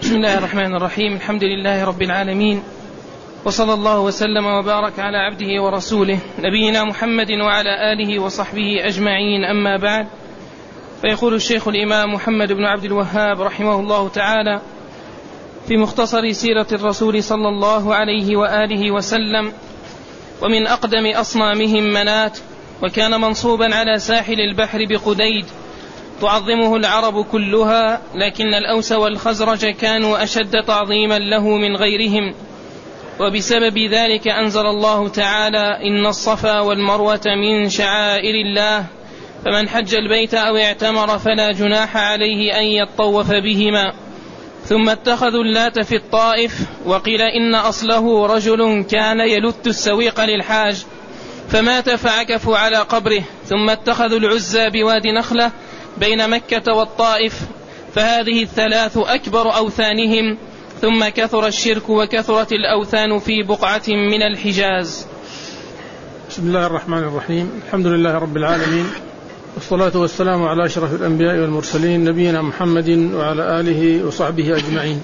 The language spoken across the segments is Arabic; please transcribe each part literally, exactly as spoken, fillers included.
بسم الله الرحمن الرحيم. الحمد لله رب العالمين، وصلى الله وسلم وبارك على عبده ورسوله نبينا محمد وعلى آله وصحبه أجمعين، أما بعد. فيقول الشيخ الإمام محمد بن عبد الوهاب رحمه الله تعالى في مختصر سيرة الرسول صلى الله عليه وآله وسلم: ومن أقدم أصنامهم منات، وكان منصوبا على ساحل البحر بقديد، تعظمه العرب كلها، لكن الأوس والخزرج كانوا أشد تعظيما له من غيرهم، وبسبب ذلك أنزل الله تعالى: إن الصفا والمروة من شعائر الله، فمن حج البيت أو اعتمر فلا جناح عليه أن يطوف بهما. ثم اتخذوا اللات في الطائف، وقيل إن أصله رجل كان يلت السويق للحاج فمات فعكفوا على قبره. ثم اتخذوا العزى بواد نخلة بين مكة والطائف، فهذه الثلاث أكبر أوثانهم. ثم كثر الشرك وكثرت الأوثان في بقعة من الحجاز. بسم الله الرحمن الرحيم. الحمد لله رب العالمين، والصلاة والسلام على أشرف الأنبياء والمرسلين نبينا محمد وعلى آله وصحبه أجمعين.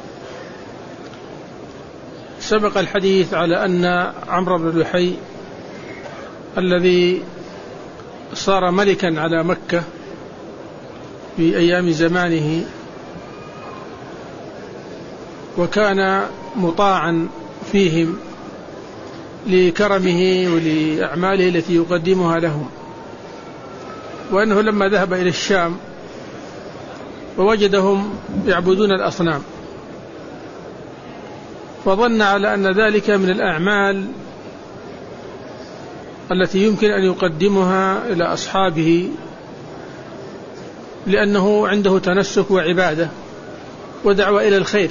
سبق الحديث على أن عمرو بن لحي الذي صار ملكا على مكة في أيام زمانه، وكان مطاعا فيهم لكرمه ولأعماله التي يقدمها لهم، وأنه لما ذهب إلى الشام ووجدهم يعبدون الأصنام، فظن على أن ذلك من الأعمال التي يمكن أن يقدمها إلى أصحابه، لأنه عنده تنسك وعبادة ودعوة إلى الخير،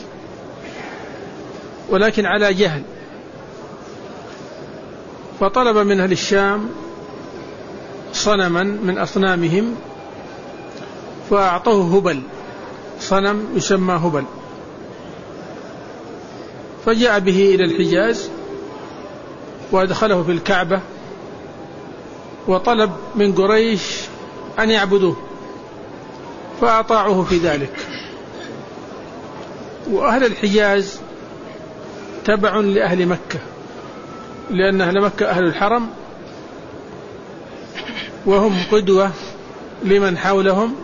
ولكن على جهل. فطلب من أهل الشام صنما من أصنامهم، فأعطوه هبل، صنم يسمى هبل، فجاء به إلى الحجاز وأدخله في الكعبة، وطلب من قريش أن يعبدوه، فأطاعوه في ذلك. وأهل الحجاز تبع لأهل مكة، لأن أهل مكة أهل الحرم، وهم قدوة لمن حولهم،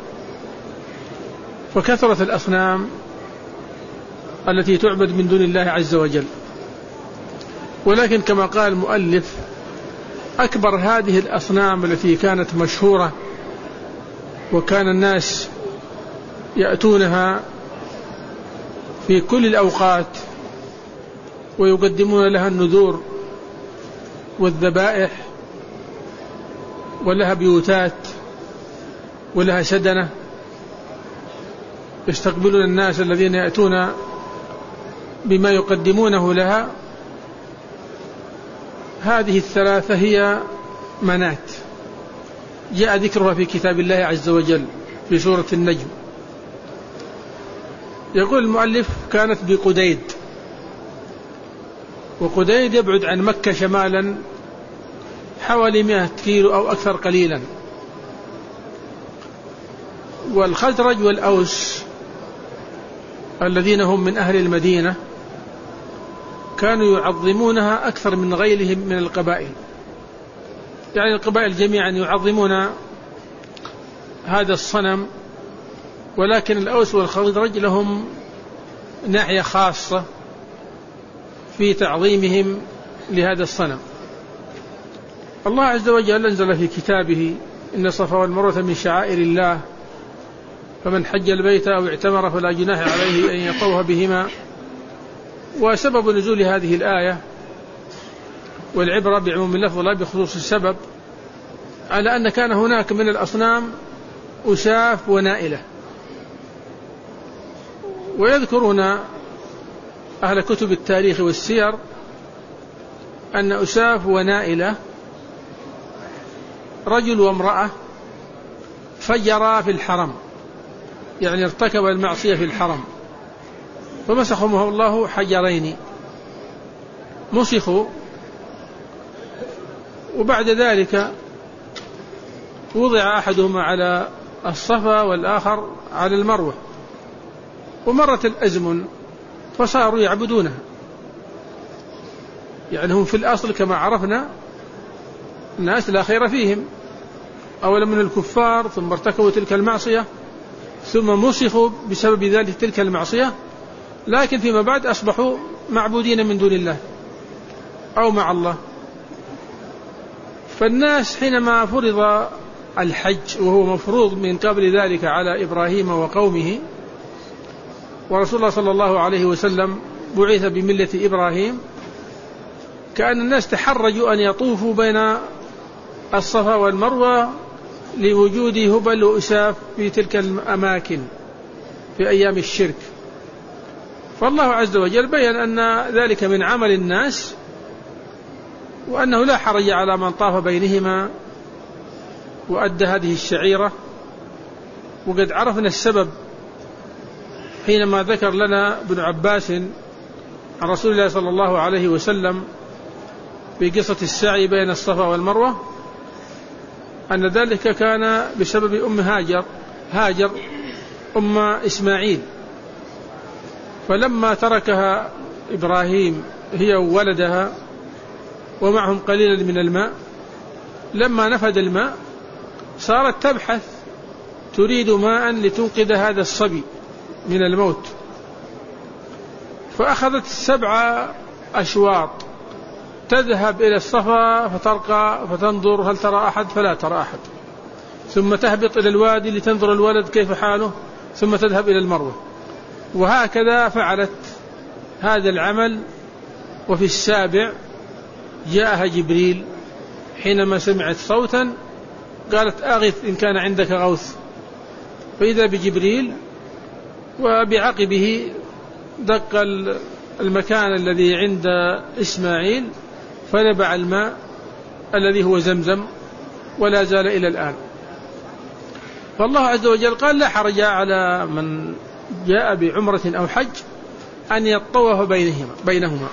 فكثرت الأصنام التي تعبد من دون الله عز وجل. ولكن كما قال المؤلف: أكبر هذه الأصنام التي كانت مشهورة وكان الناس يأتونها في كل الأوقات ويقدمون لها النذور والذبائح، ولها بيوتات ولها سدنة، يستقبلون الناس الذين يأتون بما يقدمونه لها. هذه الثلاثة هي منات، جاء ذكرها في كتاب الله عز وجل في سورة النجم. يقول المؤلف: كانت بقديد، وقديد يبعد عن مكة شمالا حوالي مئة كيلو أو أكثر قليلا. والخزرج والأوس الذين هم من أهل المدينة كانوا يعظمونها أكثر من غيرهم من القبائل، يعني القبائل جميعا يعظمون هذا الصنم، ولكن الأوس والخزرج لهم ناحية خاصة في تعظيمهم لهذا الصنم. الله عز وجل أنزل في كتابه: إن الصفا والمروة من شعائر الله، فمن حج البيت أو اعتمر فلا جناح عليه أن يطوف بهما. وسبب نزول هذه الآية، والعبرة بعموم اللفظ لا بخصوص السبب، على أن كان هناك من الأصنام أساف ونائلة. ويذكرون أهل كتب التاريخ والسير أن أساف ونائلة رجل وامرأة فجرا في الحرم، يعني ارتكب المعصية في الحرم، فمسخهم الله حجرين، مسخوا. وبعد ذلك وضع أحدهما على الصفا والآخر على المروة، ومرت الأزمن فصاروا يعبدونها. يعني هم في الأصل كما عرفنا الناس لا خير فيهم، أولا من الكفار ثم ارتكبوا تلك المعصية ثم مسخوا بسبب ذلك تلك المعصية، لكن فيما بعد أصبحوا معبودين من دون الله أو مع الله. فالناس حينما فرض الحج وهو مفروض من قبل ذلك على إبراهيم وقومه، ورسول الله صلى الله عليه وسلم بعث بملة إبراهيم، كأن الناس تحرجوا أن يطوفوا بين الصفا والمروة لوجود هبل وأساف في تلك الأماكن في أيام الشرك. فالله عز وجل بيّن أن ذلك من عمل الناس، وأنه لا حرج على من طاف بينهما وأدى هذه الشعيرة. وقد عرفنا السبب حينما ذكر لنا ابن عباس عن رسول الله صلى الله عليه وسلم بقصة السعي بين الصفا والمروة أن ذلك كان بسبب أم هاجر هاجر أم إسماعيل. فلما تركها إبراهيم هي وولدها ومعهم قليلا من الماء، لما نفد الماء صارت تبحث تريد ماء لتنقذ هذا الصبي من الموت، فأخذت سبع أشواط تذهب إلى الصفا فترقى فتنظر هل ترى أحد فلا ترى أحد، ثم تهبط إلى الوادي لتنظر الولد كيف حاله، ثم تذهب إلى المروة، وهكذا فعلت هذا العمل. وفي السابع جاءها جبريل حينما سمعت صوتا قالت أغث إن كان عندك غوث، فإذا بجبريل وبعقبه دق المكان الذي عند إسماعيل فنبع الماء الذي هو زمزم ولا زال إلى الآن. فالله عز وجل قال لا حرج على من جاء بعمرة أو حج أن يطوف بينهما, بينهما.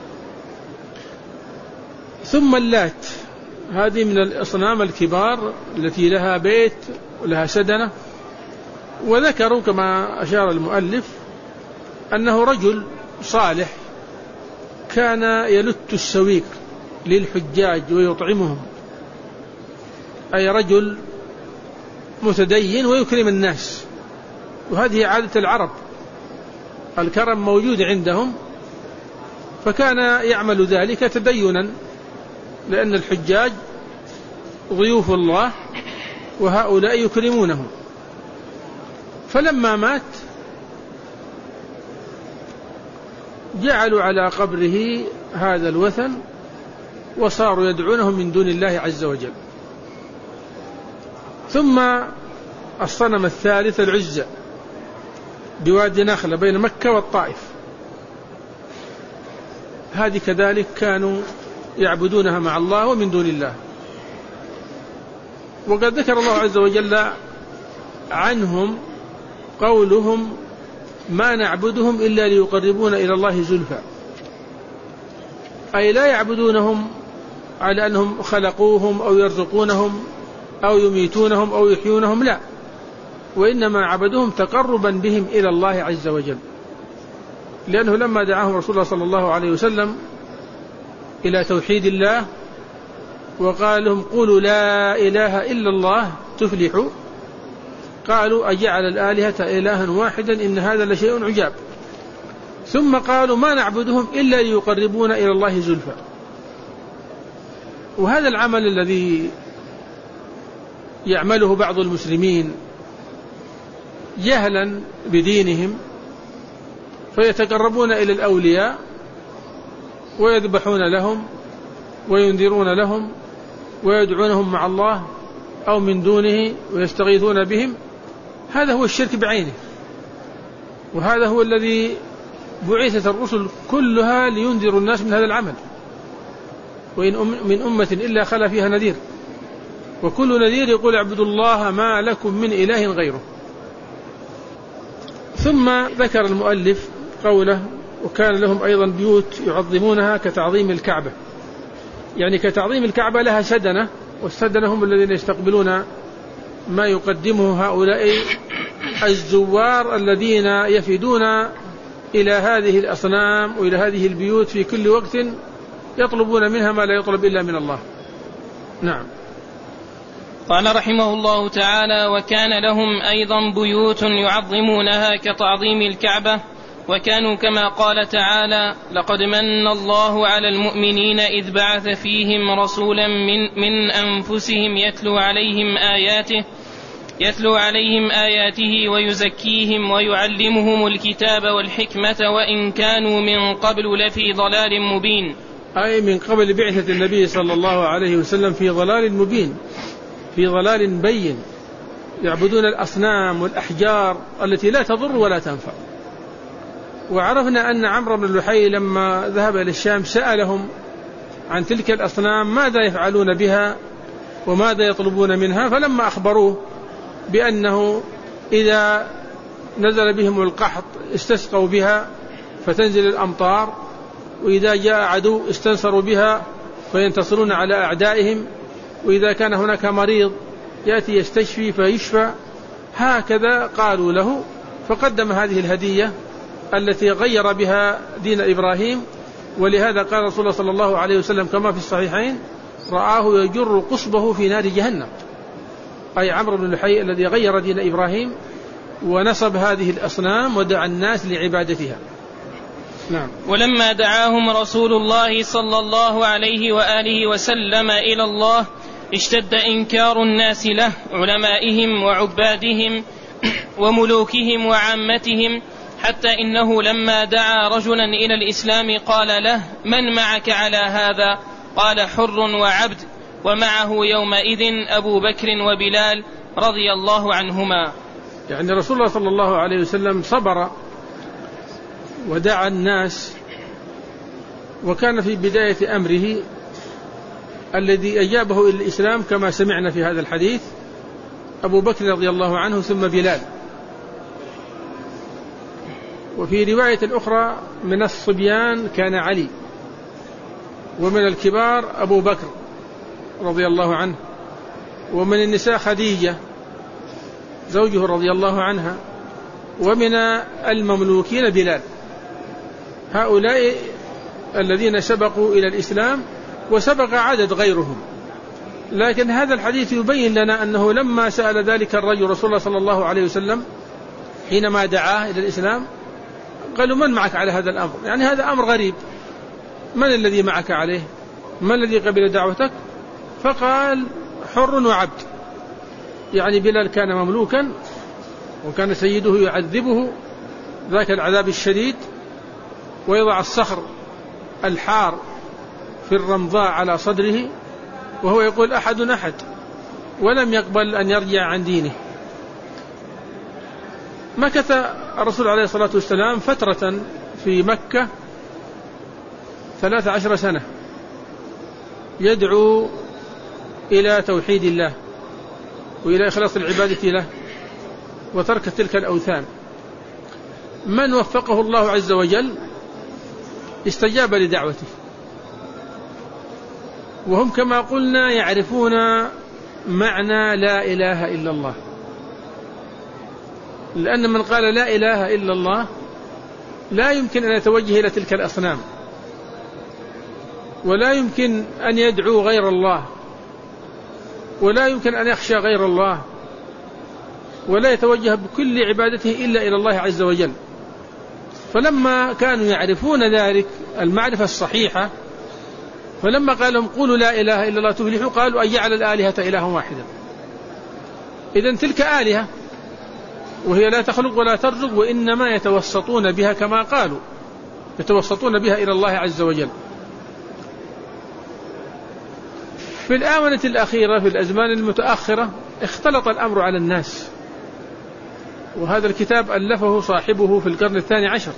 ثم اللات، هذه من الأصنام الكبار التي لها بيت ولها سدنة. وذكروا كما أشار المؤلف أنه رجل صالح كان يلت السويق للحجاج ويطعمهم، أي رجل متدين ويكرم الناس، وهذه عادة العرب، الكرم موجود عندهم، فكان يعمل ذلك تدينا لأن الحجاج ضيوف الله وهؤلاء يكرمونهم. فلما مات جعلوا على قبره هذا الوثن وصاروا يدعونهم من دون الله عز وجل. ثم الصنم الثالث العزة بوادي نخلة بين مكة والطائف، هذه كذلك كانوا يعبدونها مع الله ومن دون الله. وقد ذكر الله عز وجل عنهم قولهم ما نعبدهم إلا ليقربون إلى الله زلفى، أي لا يعبدونهم على أنهم خلقوهم أو يرزقونهم أو يميتونهم أو يحيونهم، لا، وإنما عبدوهم تقربا بهم إلى الله عز وجل. لأنه لما دعاهم رسول الله صلى الله عليه وسلم إلى توحيد الله وقال لهم قولوا لا إله إلا الله تفلحوا، قالوا أجعل الآلهة إلها واحدا إن هذا لشيء عجاب. ثم قالوا ما نعبدهم إلا ليقربون إلى الله زلفى. وهذا العمل الذي يعمله بعض المسلمين جهلا بدينهم، فيتقربون إلى الأولياء ويذبحون لهم وينذرون لهم ويدعونهم مع الله أو من دونه ويستغيثون بهم، هذا هو الشرك بعينه، وهذا هو الذي بعثت الرسل كلها لينذروا الناس من هذا العمل. وإن من أمة إلا خلا فيها نذير، وكل نذير يقول اعبدوا الله ما لكم من إله غيره. ثم ذكر المؤلف قوله وكان لهم أيضا بيوت يعظمونها كتعظيم الكعبة، يعني كتعظيم الكعبة لها سدنة، والسدنة هم الذين يستقبلون ما يقدمه هؤلاء الزوار الذين يفدون إلى هذه الأصنام وإلى هذه البيوت في كل وقت يطلبون منها ما لا يطلب إلا من الله. نعم. قال رحمه الله تعالى: وكان لهم أيضا بيوت يعظمونها كتعظيم الكعبة، وكانوا كما قال تعالى: لقد من الله على المؤمنين إذ بعث فيهم رسولا من, من أنفسهم يتلو عليهم آياته يتلو عليهم آياته ويزكيهم ويعلمهم الكتاب والحكمة وإن كانوا من قبل لفي ضلال مبين. أي من قبل بعثة النبي صلى الله عليه وسلم في ضلال مبين، في ضلال بين، يعبدون الأصنام والأحجار التي لا تضر ولا تنفع. وعرفنا أن عمرو بن لحي لما ذهب إلى الشام سألهم عن تلك الأصنام ماذا يفعلون بها وماذا يطلبون منها، فلما أخبروه بأنه إذا نزل بهم القحط استسقوا بها فتنزل الأمطار، وإذا جاء عدو استنصروا بها فينتصرون على أعدائهم، وإذا كان هناك مريض يأتي يستشفي فيشفى، هكذا قالوا له. فقدم هذه الهدية التي غير بها دين إبراهيم. ولهذا قال رسول الله صلى الله عليه وسلم كما في الصحيحين: رآه يجر قصبه في نار جهنم، أي عمرو بن لحي الذي غير دين إبراهيم ونصب هذه الأصنام ودعا الناس لعبادتها. نعم. ولما دعاهم رسول الله صلى الله عليه وآله وسلم إلى الله اشتد إنكار الناس له، علمائهم وعبادهم وملوكهم وعامتهم، حتى إنه لما دعا رجلا إلى الإسلام قال له: من معك على هذا؟ قال: حر وعبد، ومعه يومئذ أبو بكر وبلال رضي الله عنهما. يعني رسول الله صلى الله عليه وسلم صبر ودعا الناس، وكان في بداية أمره الذي أجابه إلى الإسلام كما سمعنا في هذا الحديث أبو بكر رضي الله عنه ثم بلال. وفي رواية أخرى من الصبيان كان علي، ومن الكبار أبو بكر رضي الله عنه، ومن النساء خديجة زوجه رضي الله عنها، ومن المملوكين بلال. هؤلاء الذين سبقوا إلى الإسلام، وسبق عدد غيرهم. لكن هذا الحديث يبين لنا أنه لما سأل ذلك الرجل رسول الله صلى الله عليه وسلم حينما دعاه إلى الإسلام قالوا: من معك على هذا الأمر؟ يعني هذا أمر غريب، من الذي معك عليه؟ من الذي قبل دعوتك؟ فقال: حر وعبد. يعني بلال كان مملوكا وكان سيده يعذبه ذاك العذاب الشديد، ويضع الصخر الحار في الرمضاء على صدره وهو يقول: أحد أحد، ولم يقبل أن يرجع عن دينه. مكث الرسول عليه الصلاة والسلام فترة في مكة ثلاث عشر سنة يدعو إلى توحيد الله وإلى إخلاص العبادة له وترك تلك الأوثان. من وفقه الله عز وجل استجاب لدعوته، وهم كما قلنا يعرفون معنى لا إله إلا الله، لأن من قال لا إله إلا الله لا يمكن أن يتوجه إلى تلك الأصنام، ولا يمكن أن يدعو غير الله، ولا يمكن أن يخشى غير الله، ولا يتوجه بكل عبادته إلا إلى الله عز وجل. فلما كانوا يعرفون ذلك المعرفة الصحيحة، فلما قال لهم: قولوا لا إله إلا الله تفلحوا، قالوا: أن جعل الآلهة إله واحدا. إذن تلك آلهة وهي لا تخلق ولا ترزق، وإنما يتوسطون بها كما قالوا، يتوسطون بها إلى الله عز وجل. في الآونة الأخيرة في الأزمان المتأخرة اختلط الأمر على الناس، وهذا الكتاب ألفه صاحبه في القرن الثاني عشر،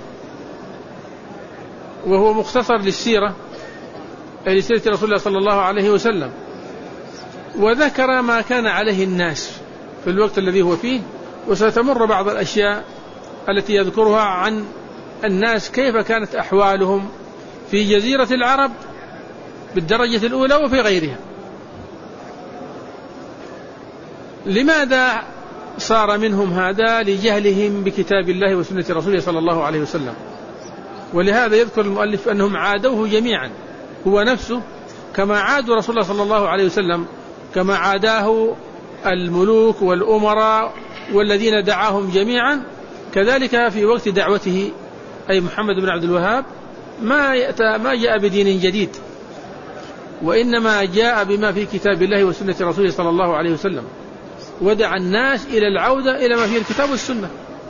وهو مختصر للسيرة، أي لسيرة رسول الله صلى الله عليه وسلم، وذكر ما كان عليه الناس في الوقت الذي هو فيه. وستمر بعض الأشياء التي يذكرها عن الناس كيف كانت أحوالهم في جزيرة العرب بالدرجة الأولى وفي غيرها. لماذا صار منهم هذا لجهلهم بكتاب الله وسنة رسوله صلى الله عليه وسلم. ولهذا يذكر المؤلف أنهم عادوه جميعا هو نفسه كما عادوا رسول الله صلى الله عليه وسلم، كما عاداه الملوك والأمراء والذين دعاهم جميعا، كذلك في وقت دعوته أي محمد بن عبد الوهاب ما ما جاء بدين جديد، وإنما جاء بما في كتاب الله وسنة رسوله صلى الله عليه وسلم، ودعا الناس إلى العودة إلى ما فيه الكتاب والسنة.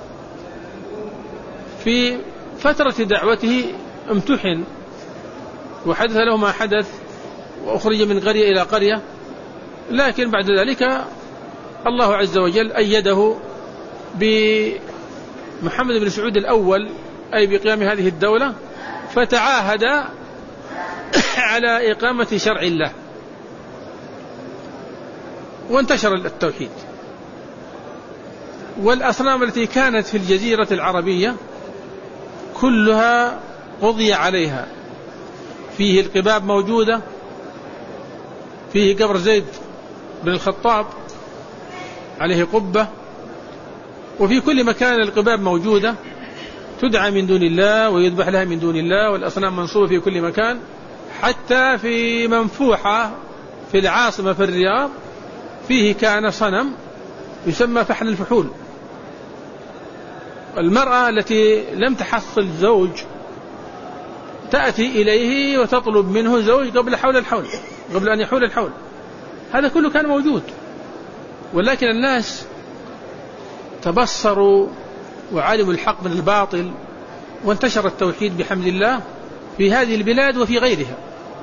في فترة دعوته امتحن وحدث له ما حدث وأخرج من قرية إلى قرية، لكن بعد ذلك الله عز وجل أيده بمحمد بن سعود الأول أي بقيام هذه الدولة، فتعاهد على إقامة شرع الله وانتشر التوحيد. والأصنام التي كانت في الجزيرة العربية كلها قضي عليها. فيه القباب موجودة، فيه قبر زيد بن الخطاب عليه قبة، وفي كل مكان القباب موجودة تدعى من دون الله ويذبح لها من دون الله، والأصنام منصوبة في كل مكان، حتى في منفوحة في العاصمة في الرياض فيه كان صنم يسمى فحل الفحول. المرأة التي لم تحصل زوج تأتي إليه وتطلب منه زوج قبل حول الحول قبل أن يحول الحول. هذا كله كان موجود، ولكن الناس تبصروا وعلموا الحق من الباطل، وانتشر التوحيد بحمد الله في هذه البلاد وفي غيرها.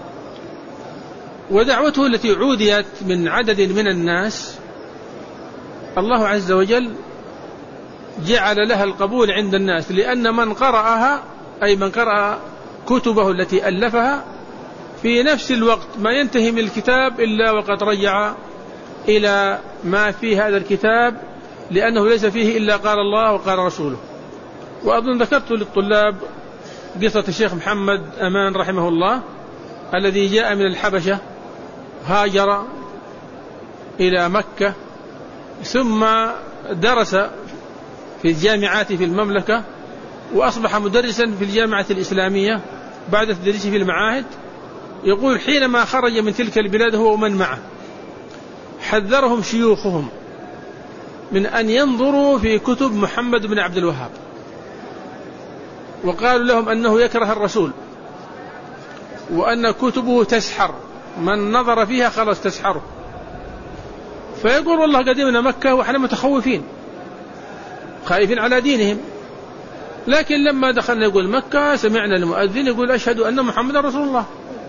ودعوته التي عوديت من عدد من الناس الله عز وجل جعل لها القبول عند الناس، لأن من قرأها أي من قرأ كتبه التي ألفها في نفس الوقت ما ينتهي من الكتاب إلا وقد رجع إلى ما في هذا الكتاب، لأنه ليس فيه إلا قال الله وقال رسوله. وأظن ذكرت للطلاب قصة الشيخ محمد أمان رحمه الله الذي جاء من الحبشة، هاجر إلى مكة، ثم درس في الجامعات في المملكة، وأصبح مدرسا في الجامعة الإسلامية بعد تدريسه في المعاهد. يقول حينما خرج من تلك البلاد هو ومن معه حذرهم شيوخهم من أن ينظروا في كتب محمد بن عبد الوهاب، وقالوا لهم أنه يكره الرسول وأن كتبه تسحر، من نظر فيها خلاص تسحره. فيقول والله قدمنا مكة وإحنا متخوفين خائفين على دينهم، لكن لما دخلنا يقول مكة سمعنا المؤذن يقول أشهد أن محمد رسول الله.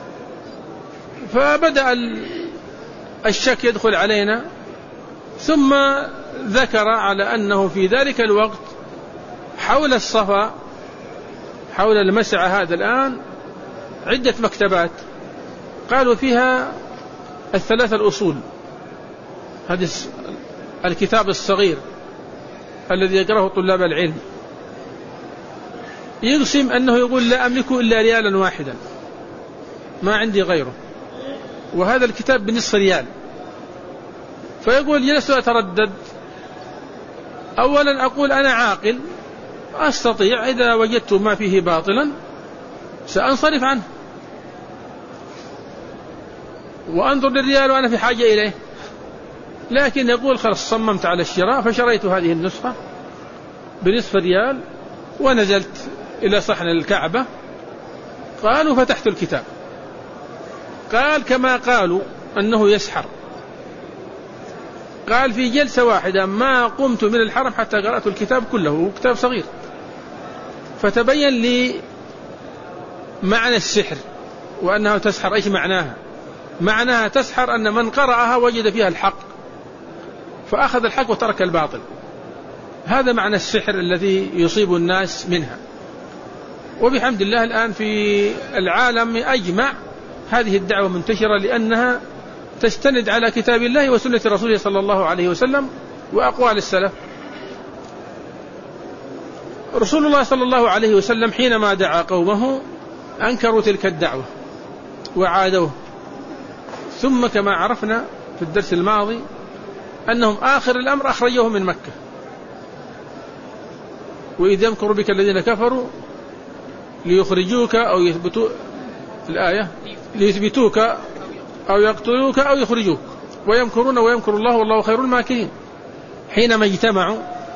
فبدأ الشك يدخل علينا، ثم ذكر على أنه في ذلك الوقت حول الصفا حول المسعى هذا الآن عدة مكتبات، قالوا فيها الثلاثة الأصول، هذا الكتاب الصغير الذي يقرأه طلاب العلم، يقسم أنه يقول لا أملك إلا ريالا واحدا ما عندي غيره، وهذا الكتاب بنصف ريال. فيقول جلست أتردد، أولا أقول أنا عاقل أستطيع إذا وجدت ما فيه باطلا سأنصرف عنه، وأنظر للريال وأنا في حاجة إليه، لكن يقول خلاص صممت على الشراء، فشريت هذه النسخة بنصف ريال ونزلت إلى صحن الكعبة. قالوا فتحت الكتاب، قال كما قالوا أنه يسحر، قال في جلسة واحدة ما قمت من الحرم حتى قرأت الكتاب كله، كتاب صغير. فتبين لي معنى السحر وأنها تسحر. إيش معناها؟ معناها تسحر أن من قرأها وجد فيها الحق فأخذ الحق وترك الباطل. هذا معنى السحر الذي يصيب الناس منها. وبحمد الله الآن في العالم أجمع هذه الدعوة منتشرة، لأنها تستند على كتاب الله وسنة رسوله صلى الله عليه وسلم وأقوال السلف. رسول الله صلى الله عليه وسلم حينما دعا قومه أنكروا تلك الدعوة وعادوه، ثم كما عرفنا في الدرس الماضي أنهم آخر الأمر أخرجوه من مكة. وإذ يمكر بك الذين كفروا ليخرجوك أو يثبتوا الآية ليثبتوك أو يقتلوك أو يخرجوك ويمكرون ويمكر الله والله خير الماكرين. حينما اجتمعوا،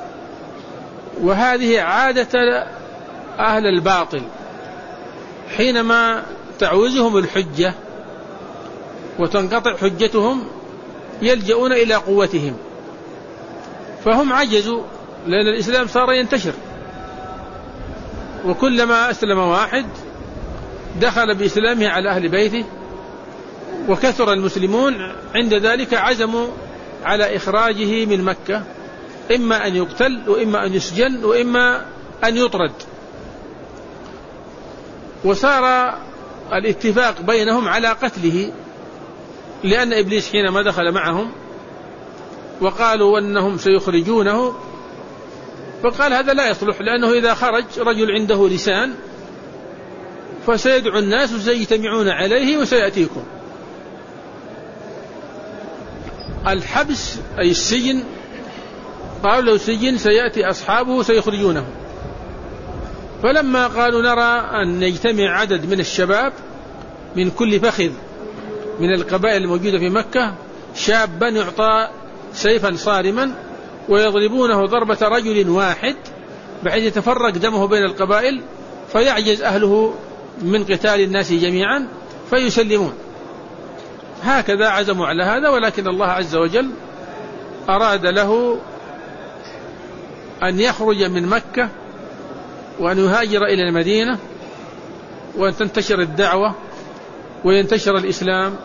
وهذه عادة أهل الباطل، حينما تعوزهم الحجة وتنقطع حجتهم يلجؤون إلى قوتهم، فهم عجزوا لأن الإسلام صار ينتشر، وكلما أسلم واحد دخل بإسلامه على أهل بيته وكثر المسلمون، عند ذلك عزموا على إخراجه من مكة، إما أن يقتل وإما أن يسجن وإما أن يطرد. وصار الاتفاق بينهم على قتله، لأن إبليس حينما دخل معهم وقالوا أنهم سيخرجونه، فقال هذا لا يصلح، لأنه إذا خرج رجل عنده لسان فسيدعو الناس وسيجتمعون عليه وسيأتيكم. الحبس أي السجن، قالوا لو سجن سيأتي أصحابه سيخرجونه. فلما قالوا نرى أن يجتمع عدد من الشباب من كل فخذ من القبائل الموجودة في مكة، شابا يعطى سيفا صارما ويضربونه ضربة رجل واحد بحيث يتفرق دمه بين القبائل فيعجز أهله من قتال الناس جميعا فيسلمون. هكذا عزموا على هذا، ولكن الله عز وجل أراد له أن يخرج من مكة وأن يهاجر إلى المدينة وأن تنتشر الدعوة وينتشر الإسلام.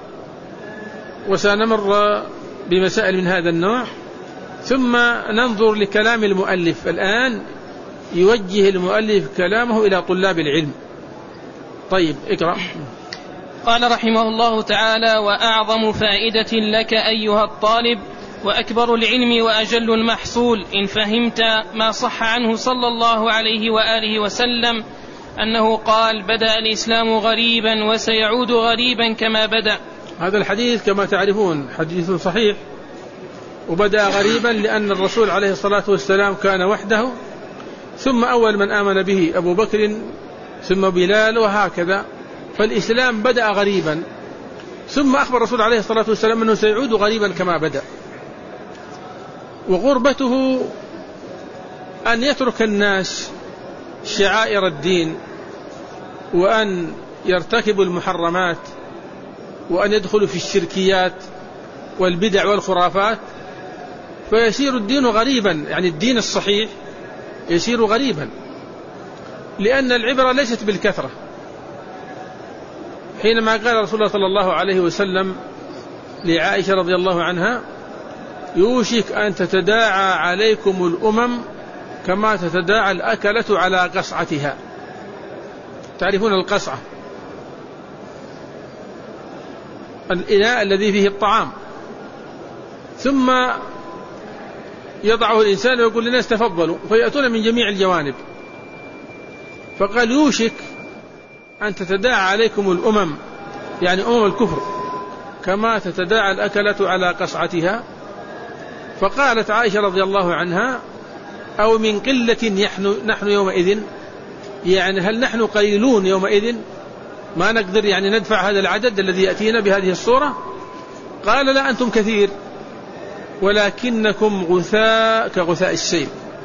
وسنمر بمسائل من هذا النوع، ثم ننظر لكلام المؤلف. الآن يوجه المؤلف كلامه إلى طلاب العلم. طيب اقرأ. قال رحمه الله تعالى: وأعظم فائدة لك أيها الطالب وأكبر العلم وأجل المحصول إن فهمت ما صح عنه صلى الله عليه وآله وسلم أنه قال: بدأ الإسلام غريبا وسيعود غريبا كما بدأ. هذا الحديث كما تعرفون حديث صحيح، وبدأ غريبا لأن الرسول عليه الصلاة والسلام كان وحده، ثم أول من آمن به أبو بكر ثم بلال وهكذا، فالإسلام بدأ غريبا، ثم أخبر الرسول عليه الصلاة والسلام أنه سيعود غريبا كما بدأ. وغربته أن يترك الناس شعائر الدين وأن يرتكبوا المحرمات وأن يدخلوا في الشركيات والبدع والخرافات، فيسير الدين غريبا، يعني الدين الصحيح يسير غريبا، لأن العبرة ليست بالكثرة. حينما قال رسول الله صلى الله عليه وسلم لعائشة رضي الله عنها: يوشك أن تتداعى عليكم الأمم كما تتداعى الأكلة على قصعتها. تعرفون القصعة؟ الإناء الذي فيه الطعام، ثم يضعه الإنسان ويقول للناس تفضلوا، فيأتون من جميع الجوانب. فقال: يوشك أن تتداعى عليكم الأمم، يعني أمم الكفر، كما تتداعى الأكلة على قصعتها. فقالت عائشة رضي الله عنها: أو من قلة نحن, نحن يومئذ، يعني هل نحن قليلون يومئذ ما نقدر يعني ندفع هذا العدد الذي يأتينا بهذه الصورة؟ قال: لا، أنتم كثير ولكنكم غثاء كغثاء السيل،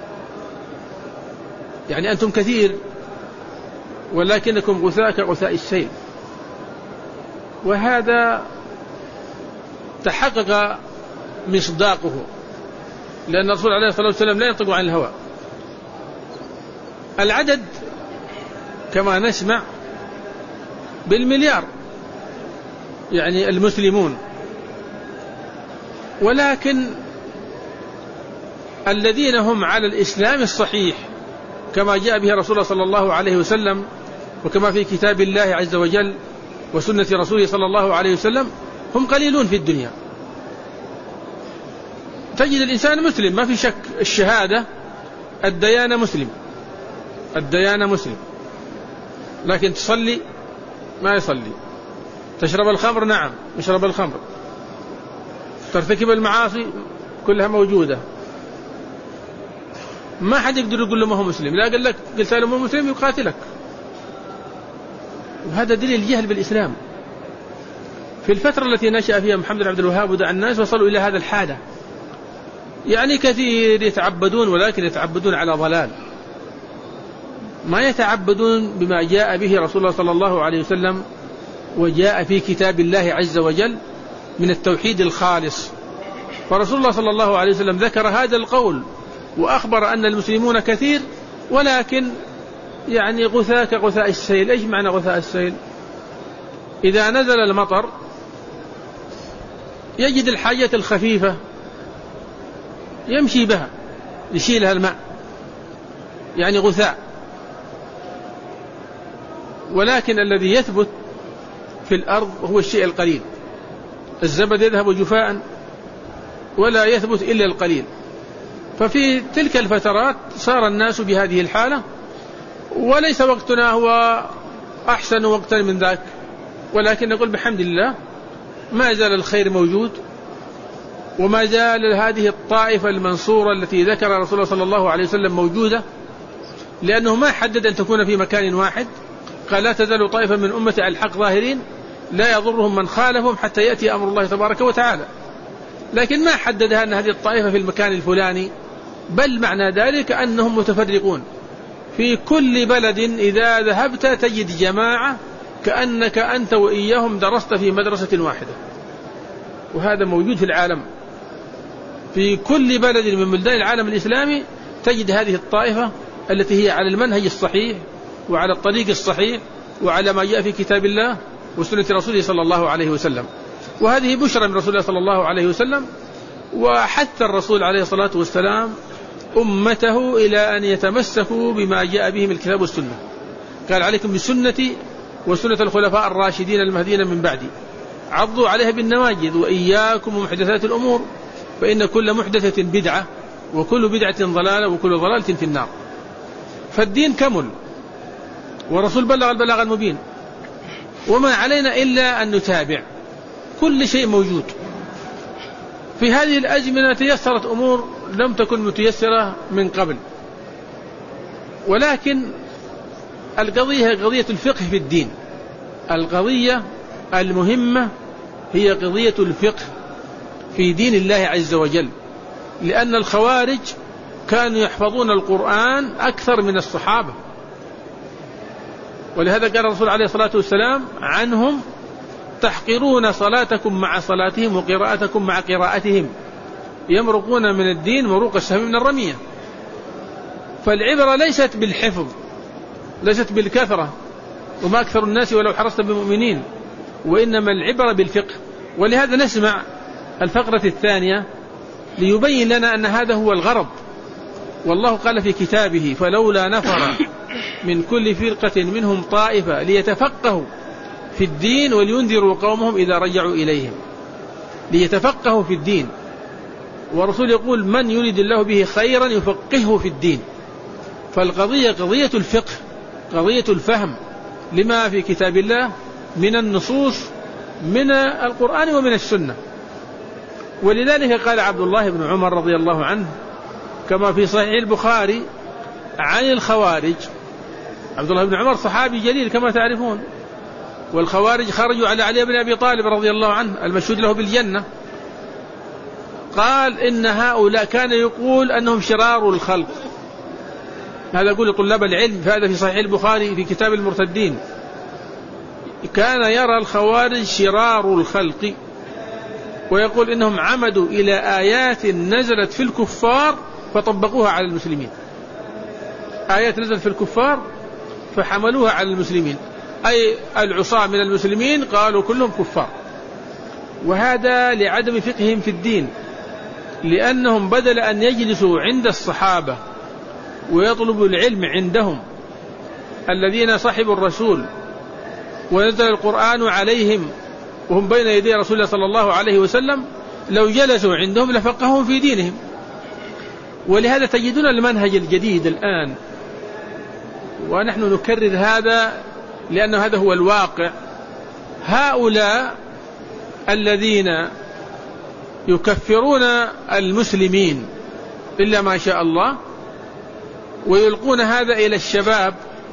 يعني أنتم كثير ولكنكم غثاء كغثاء السيل. وهذا تحقق مصداقه، لأن الرسول عليه الصلاة والسلام لا ينطق عن الهوى. العدد كما نسمع بالمليار، يعني المسلمون، ولكن الذين هم على الإسلام الصحيح كما جاء به رسول الله صلى الله عليه وسلم وكما في كتاب الله عز وجل وسنة رسوله صلى الله عليه وسلم هم قليلون في الدنيا. تجد الإنسان مسلم ما في شك، الشهادة الديانة مسلم، الديانة مسلم، لكن تصلي ما يصلي، تشرب الخمر نعم يشرب الخمر، ترتكب المعاصي كلها موجودة، ما حد يقدر يقول له ما هو مسلم، لا قال لك قلت له ما هو مسلم يقاتلك. وهذا دليل الجهل بالإسلام. في الفترة التي نشأ فيها محمد بن عبد الوهاب ودعا الناس وصلوا إلى هذا الحالة، يعني كثير يتعبدون ولكن يتعبدون على ضلال، ما يتعبدون بما جاء به رسول الله صلى الله عليه وسلم وجاء في كتاب الله عز وجل من التوحيد الخالص. فرسول الله صلى الله عليه وسلم ذكر هذا القول وأخبر أن المسلمون كثير ولكن يعني غثاء كغثاء السيل. إيش معنى غثاء السيل؟ إذا نزل المطر يجد الحاجة الخفيفة يمشي بها يشيلها الماء، يعني غثاء. ولكن الذي يثبت في الأرض هو الشيء القليل، الزبد يذهب جفاء ولا يثبت إلا القليل. ففي تلك الفترات صار الناس بهذه الحالة، وليس وقتنا هو أحسن وقتا من ذاك، ولكن نقول بحمد الله ما زال الخير موجود، وما زال هذه الطائفة المنصورة التي ذكر رسول الله صلى الله عليه وسلم موجودة، لأنه ما حدد أن تكون في مكان واحد. قال لا تزال طائفة من أمتي على الحق ظاهرين لا يضرهم من خالفهم حتى يأتي أمر الله تبارك وتعالى، لكن ما حددها أن هذه الطائفة في المكان الفلاني، بل معنى ذلك أنهم متفرقون في كل بلد. إذا ذهبت تجد جماعة كأنك أنت وإياهم درست في مدرسة واحدة، وهذا موجود في العالم. في كل بلد من بلدان العالم الإسلامي تجد هذه الطائفة التي هي على المنهج الصحيح وعلى الطريق الصحيح وعلى ما جاء في كتاب الله وسنة رسوله صلى الله عليه وسلم. وهذه بشرى من رسول الله صلى الله عليه وسلم، وحث الرسول عليه الصلاة والسلام أمته إلى أن يتمسكوا بما جاء به من الكتاب والسنة. قال عليكم بسنتي وسنة الخلفاء الراشدين المهديين من بعدي، عضوا عليها بالنواجذ، وإياكم ومحدثات الأمور فإن كل محدثة بدعة وكل بدعة ضلالة وكل ضلالة في النار. فالدين كمل ورسول بلغ البلاغ المبين، وما علينا إلا أن نتابع. كل شيء موجود. في هذه الأزمنة تيسرت أمور لم تكن متيسرة من قبل، ولكن القضية هي قضية الفقه في الدين. القضية المهمة هي قضية الفقه في دين الله عز وجل، لأن الخوارج كانوا يحفظون القرآن أكثر من الصحابة، ولهذا قال الرسول عليه الصلاة والسلام عنهم تحقرون صلاتكم مع صلاتهم وقراءتكم مع قراءتهم، يمرقون من الدين مروق السهم من الرمية. فالعبرة ليست بالحفظ، ليست بالكثرة، وما أكثر الناس ولو حرصت بمؤمنين، وإنما العبرة بالفقه. ولهذا نسمع الفقرة الثانية ليبين لنا أن هذا هو الغرض. والله قال في كتابه فلولا نفر من كل فرقة منهم طائفة ليتفقهوا في الدين ولينذروا قومهم إذا رجعوا إليهم. ليتفقهوا في الدين، ورسول يقول من يريد الله به خيرا يفقهه في الدين. فالقضية قضية الفقه، قضية الفهم لما في كتاب الله من النصوص من القرآن ومن السنة. ولذلك قال عبد الله بن عمر رضي الله عنه كما في صحيح البخاري عن الخوارج. عبد الله بن عمر صحابي جليل كما تعرفون، والخوارج خرجوا على علي بن أبي طالب رضي الله عنه المشهود له بالجنة. قال إن هؤلاء كان يقول أنهم شرار الخلق، هذا يقول طلاب العلم، هذا في صحيح البخاري في كتاب المرتدين. كان يرى الخوارج شرار الخلق، ويقول إنهم عمدوا إلى آيات نزلت في الكفار فطبقوها على المسلمين. آيات نزلت في الكفار فحملوها على المسلمين، أي العصاة من المسلمين قالوا كلهم كفار. وهذا لعدم فقههم في الدين، لأنهم بدل أن يجلسوا عند الصحابة ويطلبوا العلم عندهم الذين صحبوا الرسول ونزل القرآن عليهم وهم بين يدي رسول الله صلى الله عليه وسلم، لو جلسوا عندهم لفقههم في دينهم. ولهذا تجدون المنهج الجديد الآن، ونحن نكرر هذا لأن هذا هو الواقع. هؤلاء الذين يكفرون المسلمين إلا ما شاء الله، ويلقون هذا إلى الشباب،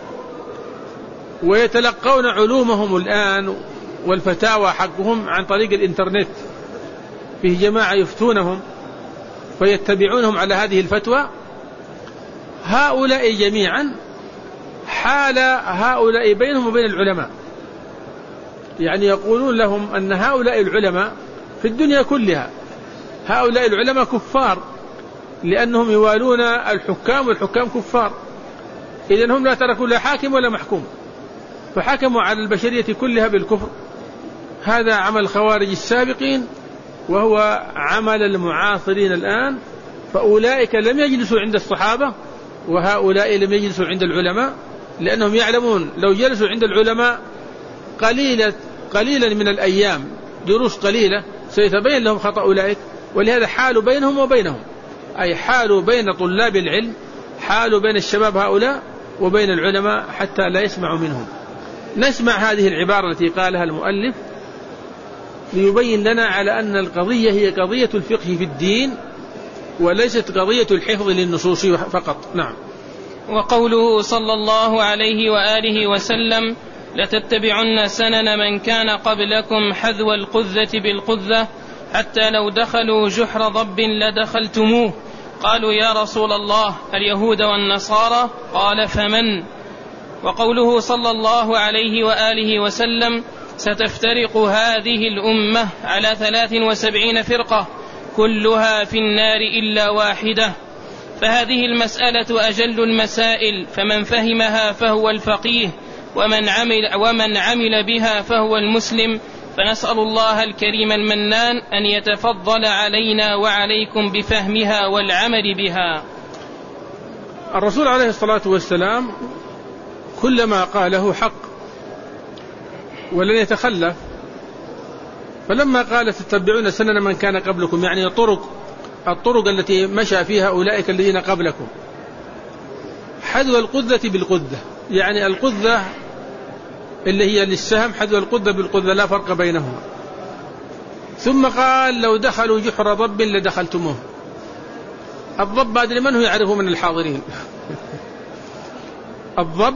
ويتلقون علومهم الآن والفتاوى حقهم عن طريق الإنترنت. فيه جماعة يفتونهم فيتبعونهم على هذه الفتوى. هؤلاء جميعا حال هؤلاء بينهم وبين العلماء، يعني يقولون لهم أن هؤلاء العلماء في الدنيا كلها، هؤلاء العلماء كفار لأنهم يوالون الحكام والحكام كفار، إذن هم لا تركوا لا حاكم ولا محكوم، فحكموا على البشرية كلها بالكفر. هذا عمل خوارج السابقين وهو عمل المعاصرين الآن. فأولئك لم يجلسوا عند الصحابة، وهؤلاء لم يجلسوا عند العلماء، لأنهم يعلمون لو جلسوا عند العلماء قليلة قليلا من الأيام، دروس قليلة، سيتبين لهم خطأ أولئك. ولهذا حالوا بينهم وبينهم، أي حالوا بين طلاب العلم، حالوا بين الشباب هؤلاء وبين العلماء حتى لا يسمعوا منهم. نسمع هذه العبارة التي قالها المؤلف ليبين لنا على أن القضية هي قضية الفقه في الدين وليست قضية الحفظ للنصوص فقط. نعم. وقوله صلى الله عليه وآله وسلم: لتتبعن سنن من كان قبلكم حذو القذة بالقذة حتى لو دخلوا جحر ضب لدخلتموه. قالوا: يا رسول الله، اليهود والنصارى؟ قال: فمن؟ وقوله صلى الله عليه وآله وسلم: ستفترق هذه الأمة على ثلاث وسبعين فرقة كلها في النار إلا واحدة. فهذه المسألة أجل المسائل، فمن فهمها فهو الفقيه، ومن عمل, ومن عمل بها فهو المسلم. فنسأل الله الكريم المنان أن يتفضل علينا وعليكم بفهمها والعمل بها. الرسول عليه الصلاة والسلام كل ما قاله حق ولن يتخلف. فلما قال: تتبعون سنن من كان قبلكم، يعني الطرق الطرق التي مشى فيها أولئك الذين قبلكم. حذو القذة بالقذة، يعني القذة اللي هي للسهم، حذو القذة بالقذة لا فرق بينهما. ثم قال: لو دخلوا جحر ضب لدخلتموه. الضب أدري من هو يعرفه من الحاضرين. الضب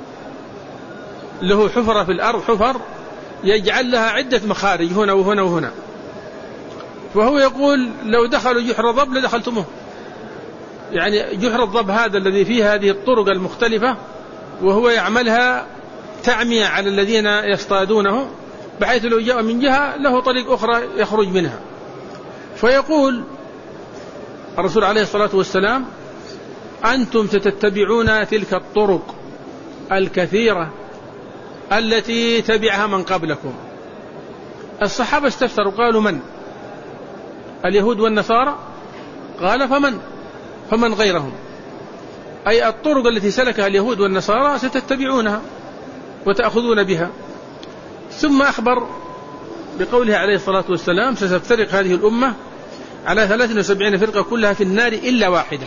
له حفرة في الأرض، حفر يجعل لها عدة مخارج هنا وهنا وهنا، فهو يقول: لو دخلوا جحر ضب لدخلتموه. يعني جحر الضب هذا الذي فيه هذه الطرق المختلفة، وهو يعملها تعمية على الذين يصطادونه، بحيث لو جاء من جهة له طريق أخرى يخرج منها. فيقول الرسول عليه الصلاة والسلام: أنتم تتبعون تلك الطرق الكثيرة التي تبعها من قبلكم. الصحابة استفسروا قالوا: من؟ اليهود والنصارى؟ قال: فمن؟ فمن غيرهم، أي الطرق التي سلكها اليهود والنصارى ستتبعونها وتأخذون بها. ثم أخبر بقوله عليه الصلاة والسلام: ستفترق هذه الأمة على ثلاث وسبعين فرقة كلها في النار إلا واحدة.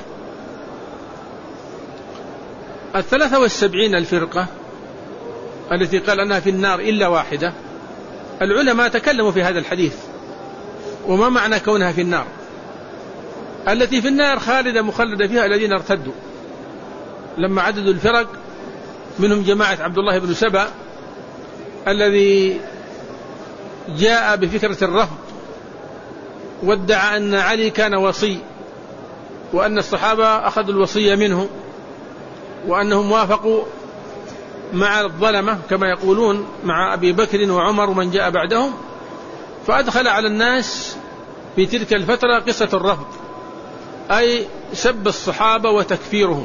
الثلاثة والسبعين الفرقة التي قال أنها في النار إلا واحدة، العلماء تكلموا في هذا الحديث وما معنى كونها في النار. التي في النار خالدة مخلدة فيها الذين ارتدوا، لما عددوا الفرق منهم جماعة عبد الله بن سبأ الذي جاء بفكرة الرفض، وادعى أن علي كان وصي، وأن الصحابة أخذوا الوصية منه، وأنهم وافقوا مع الظلمة كما يقولون مع أبي بكر وعمر ومن جاء بعدهم. فأدخل على الناس في تلك الفترة قصة الرفض، أي سب الصحابة وتكفيرهم.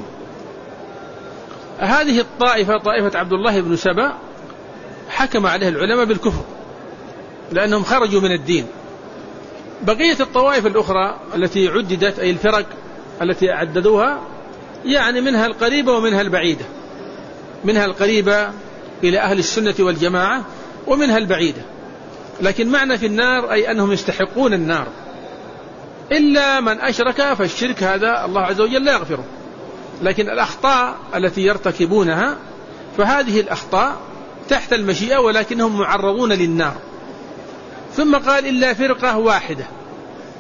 هذه الطائفة طائفة عبد الله بن سبأ حكم عليه العلماء بالكفر لأنهم خرجوا من الدين. بقية الطوائف الأخرى التي عددت، أي الفرق التي عددوها، يعني منها القريبة ومنها البعيدة، منها القريبة إلى أهل السنة والجماعة ومنها البعيدة. لكن معنى في النار أي أنهم يستحقون النار، إلا من أشرك، فالشرك هذا الله عز وجل لا يغفره. لكن الأخطاء التي يرتكبونها فهذه الأخطاء تحت المشيئة، ولكنهم معرضون للنار. ثم قال: إلا فرقة واحدة،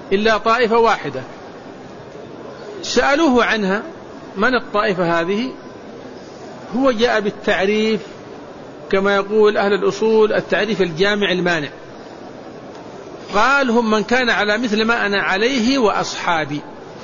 إلا طائفة واحدة. سألوه عنها من الطائفة هذه؟ هو جاء بالتعريف كما يقول أهل الأصول التعريف الجامع المانع، قال هم من كان على مثل ما أنا عليه وأصحابي،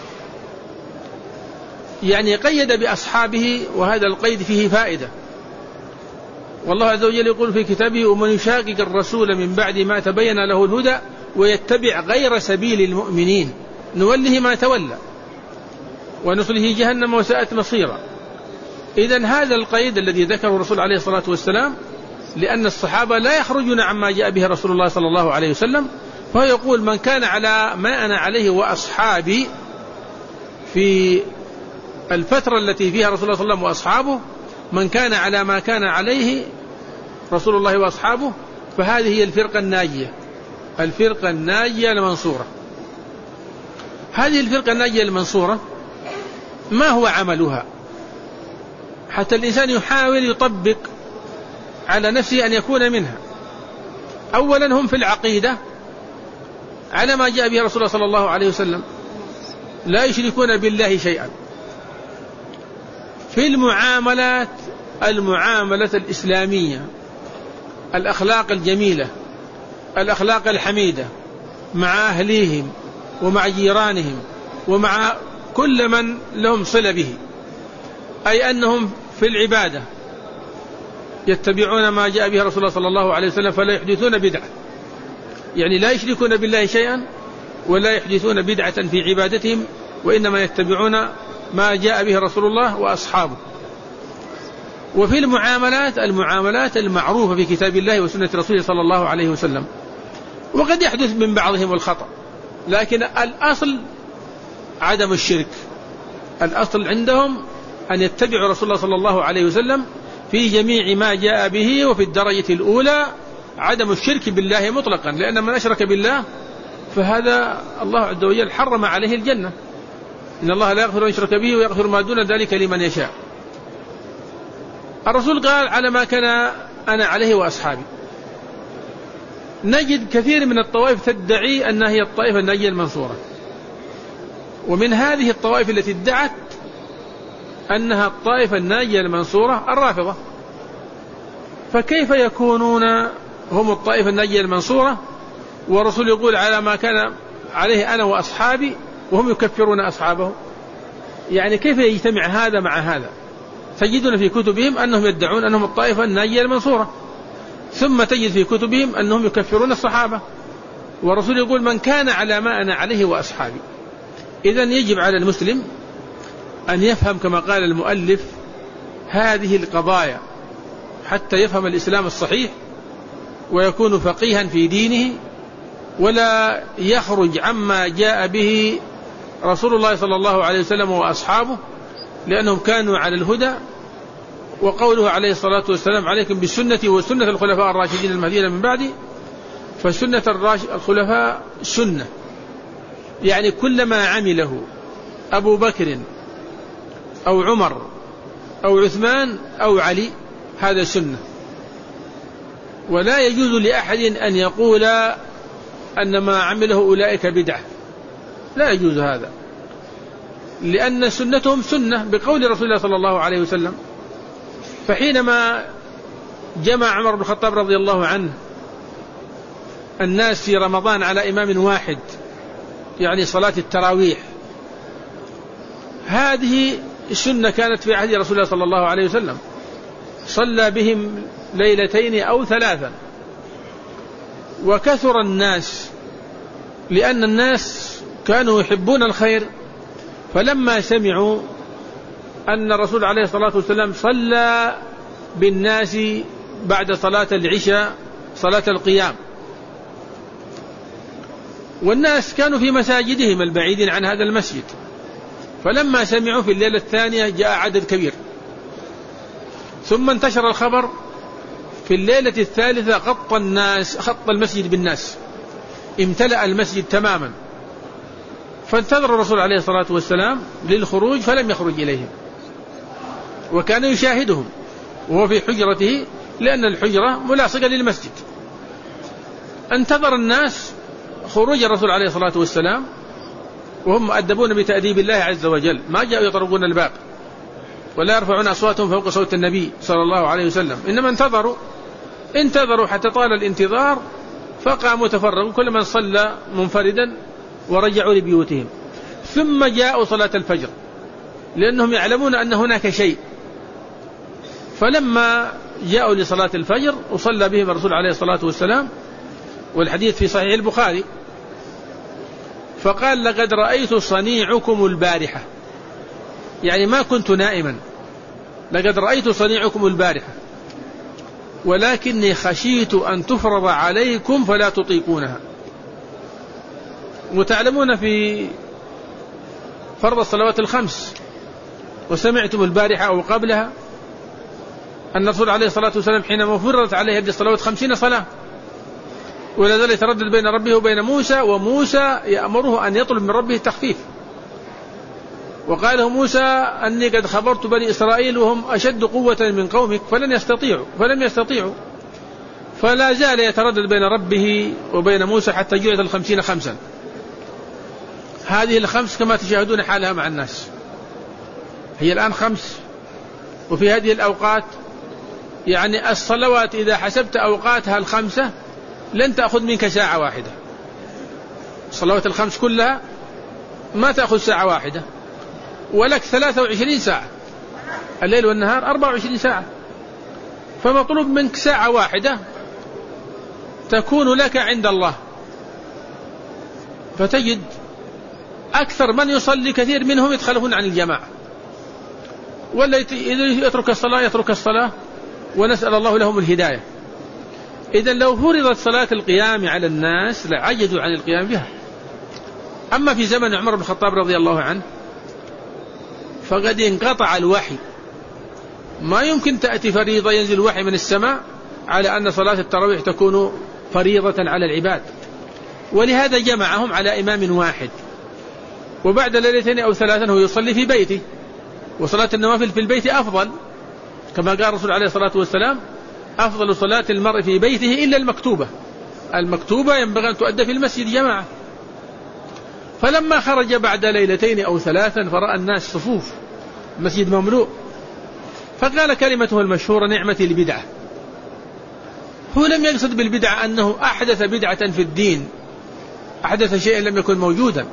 يعني قيد بأصحابه، وهذا القيد فيه فائدة. والله عز وجل يقول في كتابه ومن يشاقق الرسول من بعد ما تبين له الهدى ويتبع غير سبيل المؤمنين نوله ما تولى ونصله جهنم وساءت مصيرا. إذن هذا القيد الذي ذكره الرسول عليه الصلاة والسلام لأن الصحابة لا يخرجون عما جاء به رسول الله صلى الله عليه وسلم، فهو يقول من كان على ما أنا عليه وأصحابي في الفترة التي فيها رسول الله صلى الله عليه وسلم وأصحابه، من كان على ما كان عليه رسول الله وأصحابه فهذه هي الفرقة الناجية، الفرقة الناجية المنصورة. هذه الفرقة الناجية المنصورة ما هو عملها حتى الإنسان يحاول يطبق على نفسه أن يكون منها؟ أولا هم في العقيدة على ما جاء به رسول الله صلى الله عليه وسلم، لا يشركون بالله شيئا. في المعاملات المعاملة الإسلامية، الأخلاق الجميلة، الأخلاق الحميدة مع أهليهم ومع جيرانهم ومع كل من لهم صلة به، أي أنهم في العبادة يتبعون ما جاء به رسول الله صلى الله عليه وسلم فلا يحدثون بدعة، يعني لا يشركون بالله شيئا ولا يحدثون بدعة في عبادتهم، وإنما يتبعون ما جاء به رسول الله وأصحابه. وفي المعاملات المعاملات المعروفة في كتاب الله وسنة رسوله صلى الله عليه وسلم، وقد يحدث من بعضهم الخطأ، لكن الأصل عدم الشرك. الأصل عندهم أن يتبعوا رسول الله صلى الله عليه وسلم في جميع ما جاء به، وفي الدرجة الأولى عدم الشرك بالله مطلقا، لأن من أشرك بالله فهذا الله عز وجل حرم عليه الجنة، إن الله لا يغفر أن يشرك به ويغفر ما دون ذلك لمن يشاء. الرسول قال على ما كان أنا عليه وأصحابي. نجد كثير من الطوائف تدعي أنها هي الطائفة الناجية المنصورة، ومن هذه الطوائف التي ادعت أنها الطائفة الناجية المنصورة الرافضة. فكيف يكونون هم الطائفة الناجية المنصورة والرسول يقول على ما كان عليه أنا وأصحابي وهم يكفرون أصحابه؟ يعني كيف يجتمع هذا مع هذا؟ تجدون في كتبهم أنهم يدعون أنهم الطائفة الناجية المنصورة، ثم تجد في كتبهم أنهم يكفرون الصحابة، والرسول يقول من كان على ما أنا عليه وأصحابي. إذن يجب على المسلم أن يفهم كما قال المؤلف هذه القضايا حتى يفهم الإسلام الصحيح ويكون فقيها في دينه، ولا يخرج عما جاء به رسول الله صلى الله عليه وسلم وأصحابه، لأنهم كانوا على الهدى. وقوله عليه الصلاة والسلام عليكم بسنتي وسنة الخلفاء الراشدين المهديين من بعدي، فسنة الخلفاء سنة، يعني كل ما عمله أبو بكر أو عمر أو عثمان أو علي هذا سنة. ولا يجوز لأحد أن يقول أن ما عمله أولئك بدعة، لا يجوز هذا، لأن سنتهم سنة بقول رسول الله صلى الله عليه وسلم. فحينما جمع عمر بن الخطاب رضي الله عنه الناس في رمضان على إمام واحد، يعني صلاة التراويح، هذه السنة كانت في عهد رسول الله صلى الله عليه وسلم، صلى بهم ليلتين أو ثلاثا. وكثر الناس لأن الناس كانوا يحبون الخير، فلما سمعوا أن الرسول عليه الصلاة والسلام صلى بالناس بعد صلاة العشاء صلاة القيام، والناس كانوا في مساجدهم البعيدين عن هذا المسجد، فلما سمعوا في الليلة الثانية جاء عدد كبير، ثم انتشر الخبر في الليلة الثالثة خط الناس خط المسجد بالناس، امتلأ المسجد تماما. فانتظر الرسول عليه الصلاة والسلام للخروج فلم يخرج إليهم، وكان يشاهدهم وهو في حجرته، لأن الحجرة ملاصقة للمسجد. انتظر الناس خروج الرسول عليه الصلاة والسلام وهم مؤدبون بتأديب الله عز وجل، ما جاءوا يطرقون الباب ولا يرفعون أصواتهم فوق صوت النبي صلى الله عليه وسلم، إنما انتظروا انتظروا حتى طال الانتظار فقاموا تفرغوا كل من صلى منفردا ورجعوا لبيوتهم. ثم جاءوا صلاة الفجر لأنهم يعلمون أن هناك شيء، فلما جاءوا لصلاة الفجر وصلى بهم الرسول عليه الصلاة والسلام، والحديث في صحيح البخاري، فقال لقد رأيت صنيعكم البارحة، يعني ما كنت نائما، لقد رأيت صنيعكم البارحة ولكني خشيت أن تفرض عليكم فلا تطيقونها. وتعلمون في فرض الصلوات الخمس وسمعتم البارحة أو قبلها أن الرسول عليه الصلاة والسلام حينما فرضت عليه هذه الصلوات خمسين صلاة ولا زال يتردد بين ربه وبين موسى، وموسى يأمره أن يطلب من ربه التخفيف، وقال له موسى أني قد خبرت بني إسرائيل وهم أشد قوة من قومك فلن يستطيعوا فلم يستطيعوا، فلا زال يتردد بين ربه وبين موسى حتى جعلت الخمسين خمسا. هذه الخمس كما تشاهدون حالها مع الناس، هي الآن خمس، وفي هذه الأوقات يعني الصلوات إذا حسبت أوقاتها الخمسة لن تأخذ منك ساعة واحدة، الصلوات الخمس كلها ما تأخذ ساعة واحدة، ولك ثلاثة وعشرين ساعة، الليل والنهار أربعة وعشرين ساعة، فمطلوب منك ساعة واحدة تكون لك عند الله. فتجد أكثر من يصلي كثير منهم يتخلفون عن الجماعة، ولا يترك الصلاة يترك الصلاة، ونسأل الله لهم الهداية. إذن لو فرضت صلاة القيام على الناس لعجزوا عن القيام بها. أما في زمن عمر بن الخطاب رضي الله عنه فقد انقطع الوحي، ما يمكن تأتي فريضة ينزل وحي من السماء على أن صلاة التراويح تكون فريضة على العباد، ولهذا جمعهم على إمام واحد، وبعد ليلتين أو ثلاثا هو يصلي في بيته، وصلاة النوافل في البيت أفضل، كما قال الرسول عليه الصلاة والسلام أفضل صلاة المرء في بيته إلا المكتوبة، المكتوبة ينبغي أن تؤدى في المسجد جماعة. فلما خرج بعد ليلتين أو ثلاثا فرأى الناس صفوف المسجد مملوء، فقال كلمته المشهورة نعمتي البدعة. هو لم يقصد بالبدعة أنه أحدث بدعة في الدين، أحدث شيئا لم يكن موجودا،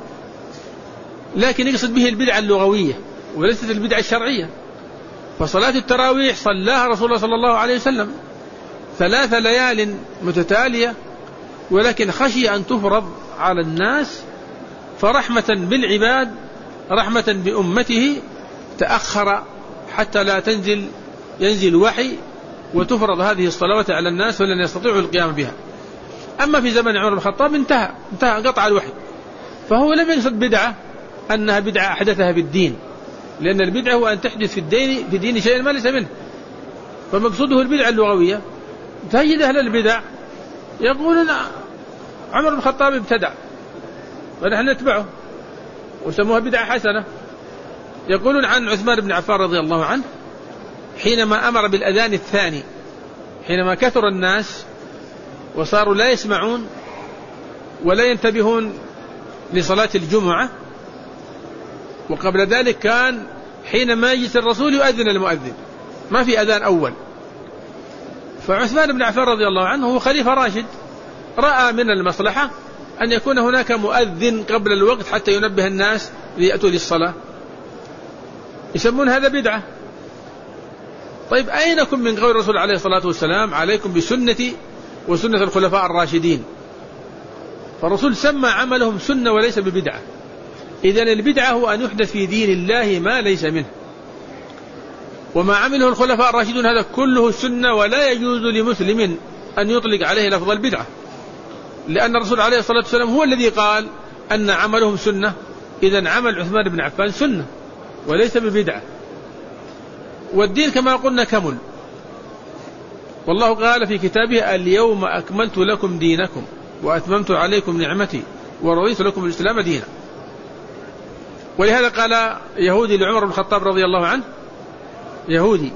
لكن يقصد به البدعة اللغوية وليست البدعة الشرعية. فصلاة التراويح صلاها رسول الله صلى الله عليه وسلم ثلاث ليال متتالية، ولكن خشي أن تفرض على الناس، فرحمة بالعباد رحمة بأمته تأخر حتى لا تنزل ينزل وحي وتفرض هذه الصلوات على الناس ولن يستطيعوا القيام بها. أما في زمن عمر بن الخطاب انتهى انتهى قطع الوحي، فهو لم يقصد بدعة أنها بدعة أحدثها في الدين، لأن البدعة هو أن تحدث في الدين في دين شيء ما ليس منه، فمقصوده البدعة اللغوية. تجد أهل البدع يقولون عمر بن الخطاب ابتدع ونحن نتبعه وسموها بدعة حسنة. يقولون عن عثمان بن عفان رضي الله عنه حينما أمر بالأذان الثاني، حينما كثر الناس وصاروا لا يسمعون ولا ينتبهون لصلاة الجمعة، وقبل ذلك كان حينما يجلس الرسول يؤذن المؤذن، ما في أذان أول. فعثمان بن عفان رضي الله عنه هو خليفة راشد، رأى من المصلحة أن يكون هناك مؤذن قبل الوقت حتى ينبه الناس ليأتوا للصلاة. يسمون هذا بدعة. طيب أينكم من قول الرسول عليه الصلاة والسلام عليكم بسنتي وسنة الخلفاء الراشدين؟ فالرسول سمى عملهم سنة وليس ببدعة. إذن البدعة هو أن يحدث في دين الله ما ليس منه، وما عمله الخلفاء الراشدون هذا كله سنة، ولا يجوز لمسلم أن يطلق عليه لفظ البدعة، لأن الرسول عليه الصلاة والسلام هو الذي قال أن عملهم سنة. إذن عمل عثمان بن عفان سنة وليس ببدعة. والدين كما قلنا كمل، والله قال في كتابه اليوم أكملت لكم دينكم وأتممت عليكم نعمتي ورضيت لكم الإسلام دينا. ولهذا قال يهودي لعمر بن الخطاب رضي الله عنه، يهودي،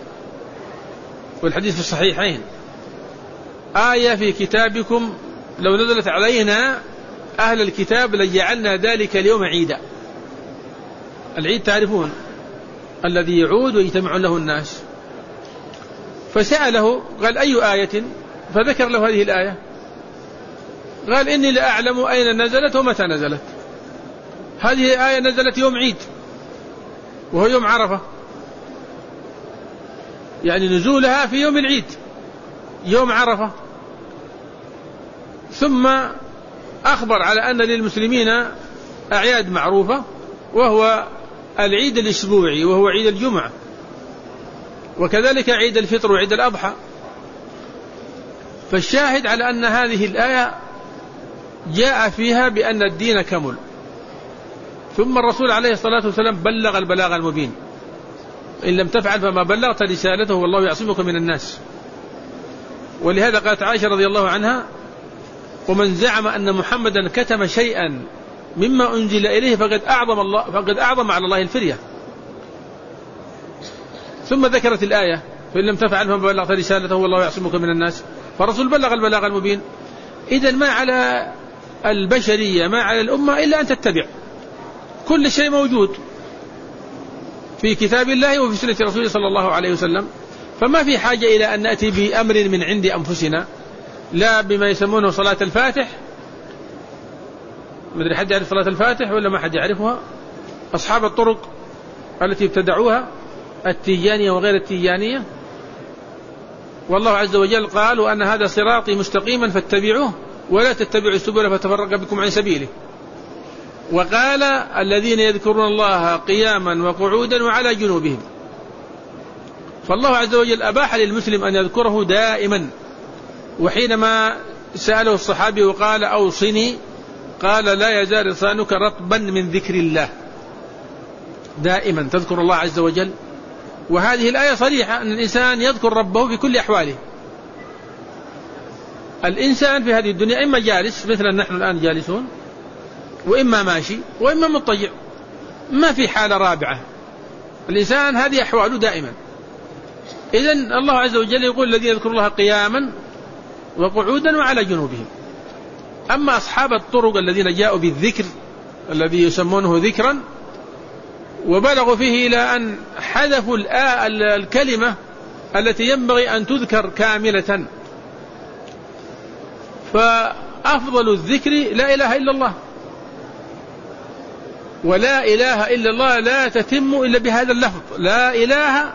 والحديث في الصحيحين، آية في كتابكم لو نزلت علينا أهل الكتاب لجعلنا ذلك اليوم عيدا. العيد تعرفون الذي يعود ويجتمع له الناس. فسأله قال أي آية؟ فذكر له هذه الآية. قال إني لا أعلم أين نزلت ومتى نزلت. هذه الآية نزلت يوم عيد وهو يوم عرفة، يعني نزولها في يوم العيد يوم عرفة. ثم أخبر على أن للمسلمين أعياد معروفة، وهو العيد الأسبوعي وهو عيد الجمعة، وكذلك عيد الفطر وعيد الأضحى. فالشاهد على أن هذه الآية جاء فيها بأن الدين كمل. ثم الرسول عليه الصلاة والسلام بلغ البلاغ المبين، إن لم تفعل فما بلغت رسالته والله يعصمك من الناس. ولهذا قالت عائشة رضي الله عنها: ومن زعم أن محمدا كتم شيئا مما أنزل إليه فقد أعظم, الله فقد أعظم على الله الفرية. ثم ذكرت الآية: فإن لم تفعل فما بلغت رسالته والله يعصمك من الناس. فالرسول بلغ البلاغ المبين. إذن ما على البشرية ما على الأمة إلا أن تتبع. كل شيء موجود في كتاب الله وفي سنة رسوله صلى الله عليه وسلم، فما في حاجة إلى أن نأتي بأمر من عند أنفسنا، لا بما يسمونه صلاة الفاتح. مدري حد يعرف صلاة الفاتح ولا ما حد يعرفها؟ أصحاب الطرق التي ابتدعوها، التيجانية وغير التيجانية. والله عز وجل قال: وأن هذا صراطي مستقيما فاتبعوه ولا تتبعوا السبل فتفرق بكم عن سبيله. وقال: الذين يذكرون الله قياما وقعودا وعلى جنوبهم. فالله عز وجل أباح للمسلم أن يذكره دائما. وحينما سأله الصحابي وقال: أوصني، قال: لا يزال لسانك رطبا من ذكر الله. دائما تذكر الله عز وجل. وهذه الآية صريحة أن الإنسان يذكر ربه في كل أحواله. الإنسان في هذه الدنيا إما جالس مثل نحن الآن جالسون، وإما ماشي، وإما مضطجع، ما في حالة رابعة. الإنسان هذه أحواله دائما. إذن الله عز وجل يقول: الذين يذكرون الله قياما وقعودا وعلى جنوبهم. أما أصحاب الطرق الذين جاءوا بالذكر الذي يسمونه ذكرا وبلغوا فيه إلى أن حذفوا الكلمة التي ينبغي أن تذكر كاملة، فأفضل الذكر لا إله إلا الله. ولا إله إلا الله لا تتم إلا بهذا اللفظ: لا إله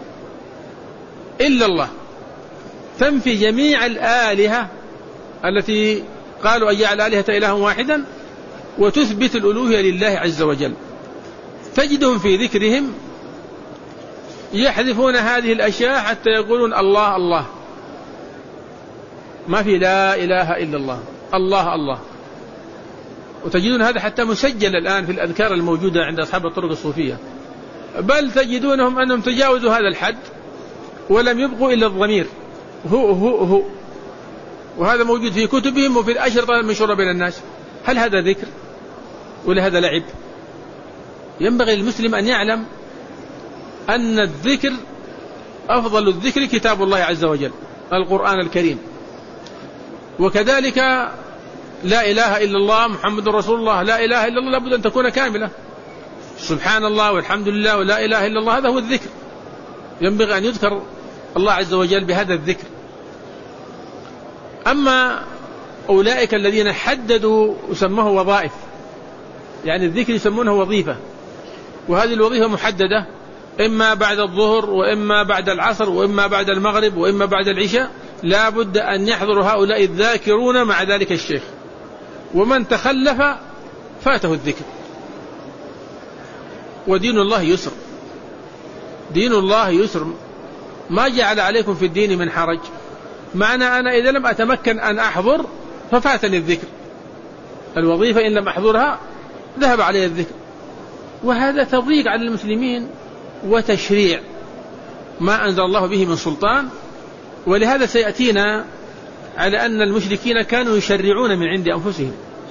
إلا الله. تنفي جميع الآلهة التي قالوا أن يجعل آلهة إلها واحدا، وتثبت الألوهية لله عز وجل. تجدهم في ذكرهم يحذفون هذه الأشياء حتى يقولون الله الله، ما في لا إله إلا الله، الله الله. وتجدون هذا حتى مسجل الآن في الأذكار الموجودة عند أصحاب الطرق الصوفية، بل تجدونهم أنهم تجاوزوا هذا الحد ولم يبقوا إلا الضمير هو هو هو، وهذا موجود في كتبهم وفي الأشرطة المشهورة بين الناس. هل هذا ذكر ولا هذا لعب؟ ينبغي للمسلم أن يعلم أن الذكر أفضل الذكر كتاب الله عز وجل، القرآن الكريم. وكذلك لا إله إلا الله محمد رسول الله. لا إله إلا الله لابد أن تكون كاملة. سبحان الله والحمد لله ولا إله إلا الله، هذا هو الذكر. ينبغي أن يذكر الله عز وجل بهذا الذكر. أما أولئك الذين حددوا وسموه وظائف، يعني الذكر يسمونه وظيفة، وهذه الوظيفة محددة، إما بعد الظهر وإما بعد العصر وإما بعد المغرب وإما بعد العشاء، لا بد أن يحضر هؤلاء الذاكرون مع ذلك الشيخ. ومن تخلف فاته الذكر. ودين الله يسر، دين الله يسر، ما جعل عليكم في الدين من حرج. معنى أنا إذا لم أتمكن أن أحضر ففاتني الذكر. الوظيفة إن لم أحضرها ذهب علي الذكر. وهذا تضييق على المسلمين وتشريع ما أنزل الله به من سلطان. ولهذا سيأتينا على أن المشركين كانوا يشرعون من عند أنفسهم.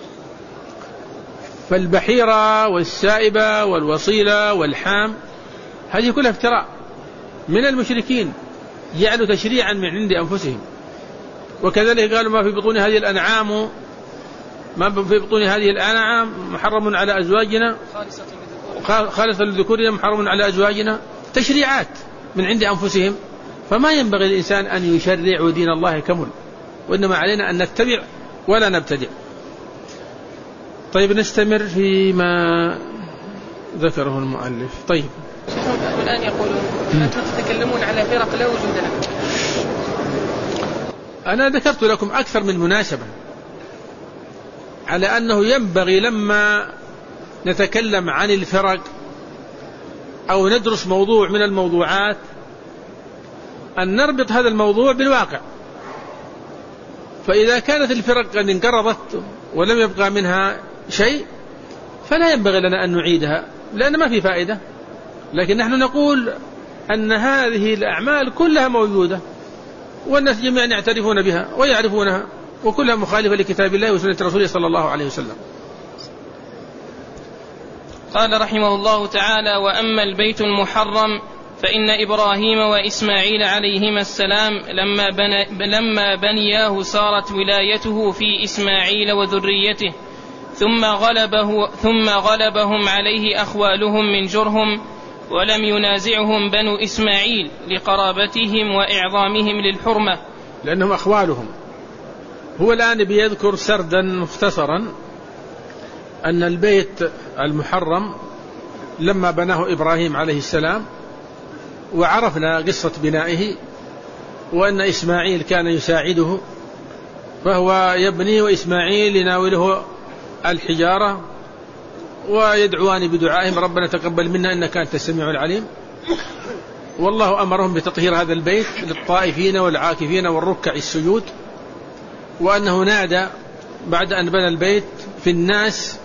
فالبحيرة والسائبة والوصيلة والحام هذه كلها افتراء من المشركين، جعلوا تشريعا من عند أنفسهم. وكذلك قالوا: ما في بطون هذه الأنعام ما في بطون هذه الأنعام محرم على أزواجنا خالصة لذكورنا محرم على أزواجنا، تشريعات من عند أنفسهم. فما ينبغي الإنسان أن يشرع دين الله كمل، وإنما علينا أن نتبع ولا نبتدع. طيب نستمر فيما ذكره المؤلف. طيب الآن يقولون أنتم تتكلمون على فرق لا وجود لها. أنا ذكرت لكم أكثر من مناسبة على أنه ينبغي لما نتكلم عن الفرق أو ندرس موضوع من الموضوعات أن نربط هذا الموضوع بالواقع. فإذا كانت الفرق قد انقرضت ولم يبقى منها شيء فلا ينبغي لنا أن نعيدها لأن ما في فائدة. لكن نحن نقول أن هذه الأعمال كلها موجودة والناس جميعا يعترفون بها ويعرفونها وكلها مخالفة لكتاب الله وسنة رسوله صلى الله عليه وسلم. قال رحمه الله تعالى: وأما البيت المحرم فإن إبراهيم وإسماعيل عليهما السلام لما, بني لما بنياه صارت ولايته في إسماعيل وذريته، ثم, غلبه ثم غلبهم عليه أخوالهم من جرهم، ولم ينازعهم بنو إسماعيل لقرابتهم وإعظامهم للحرمة لأنهم أخوالهم. هو الآن بيذكر سردا مختصرا أن البيت المحرم لما بناه إبراهيم عليه السلام، وعرفنا قصة بنائه، وأن إسماعيل كان يساعده فهو يبني وإسماعيل يناوله الحجارة ويدعوان بدعائهم ربنا تقبل منا إنك أنت السميع العليم. والله أمرهم بتطهير هذا البيت للطائفين والعاكفين والركع السجود، وأنه نادى بعد أن بنى البيت في الناس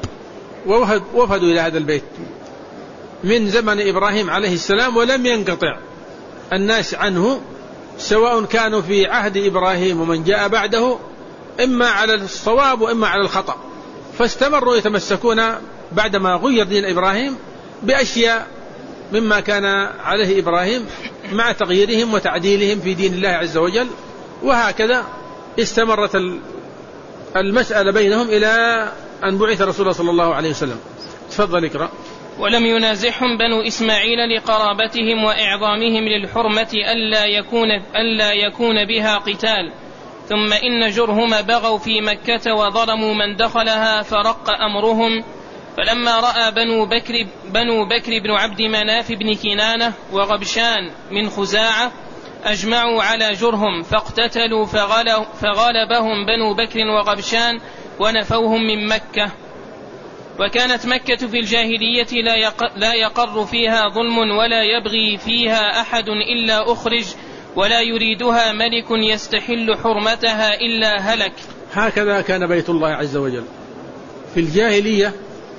ووفدوا إلى هذا البيت من زمن إبراهيم عليه السلام، ولم ينقطع الناس عنه سواء كانوا في عهد إبراهيم ومن جاء بعده إما على الصواب وإما على الخطأ، فاستمروا يتمسكون بعدما غير دين إبراهيم بأشياء مما كان عليه إبراهيم مع تغييرهم وتعديلهم في دين الله عز وجل. وهكذا استمرت المسألة بينهم إلى أن بعث رسول الله صلى الله عليه وسلم. تفضل اقرأ. ولم ينازعهم بنو إسماعيل لقرابتهم وإعظامهم للحرمة ألا يكون, ألا يكون بها قتال، ثم إن جرهم بغوا في مكة وظلموا من دخلها فرق أمرهم، فلما رأى بنو بكر, بنو بكر بن عبد مناف بن كنانة وغبشان من خزاعة أجمعوا على جرهم فاقتتلوا فغلبهم بنو بكر وغبشان ونفوهم من مكة. وكانت مكة في الجاهلية لا يقر فيها ظلم ولا يبغي فيها أحد إلا أخرج، ولا يريدها ملك يستحل حرمتها إلا هلك. هكذا كان بيت الله عز وجل في الجاهلية.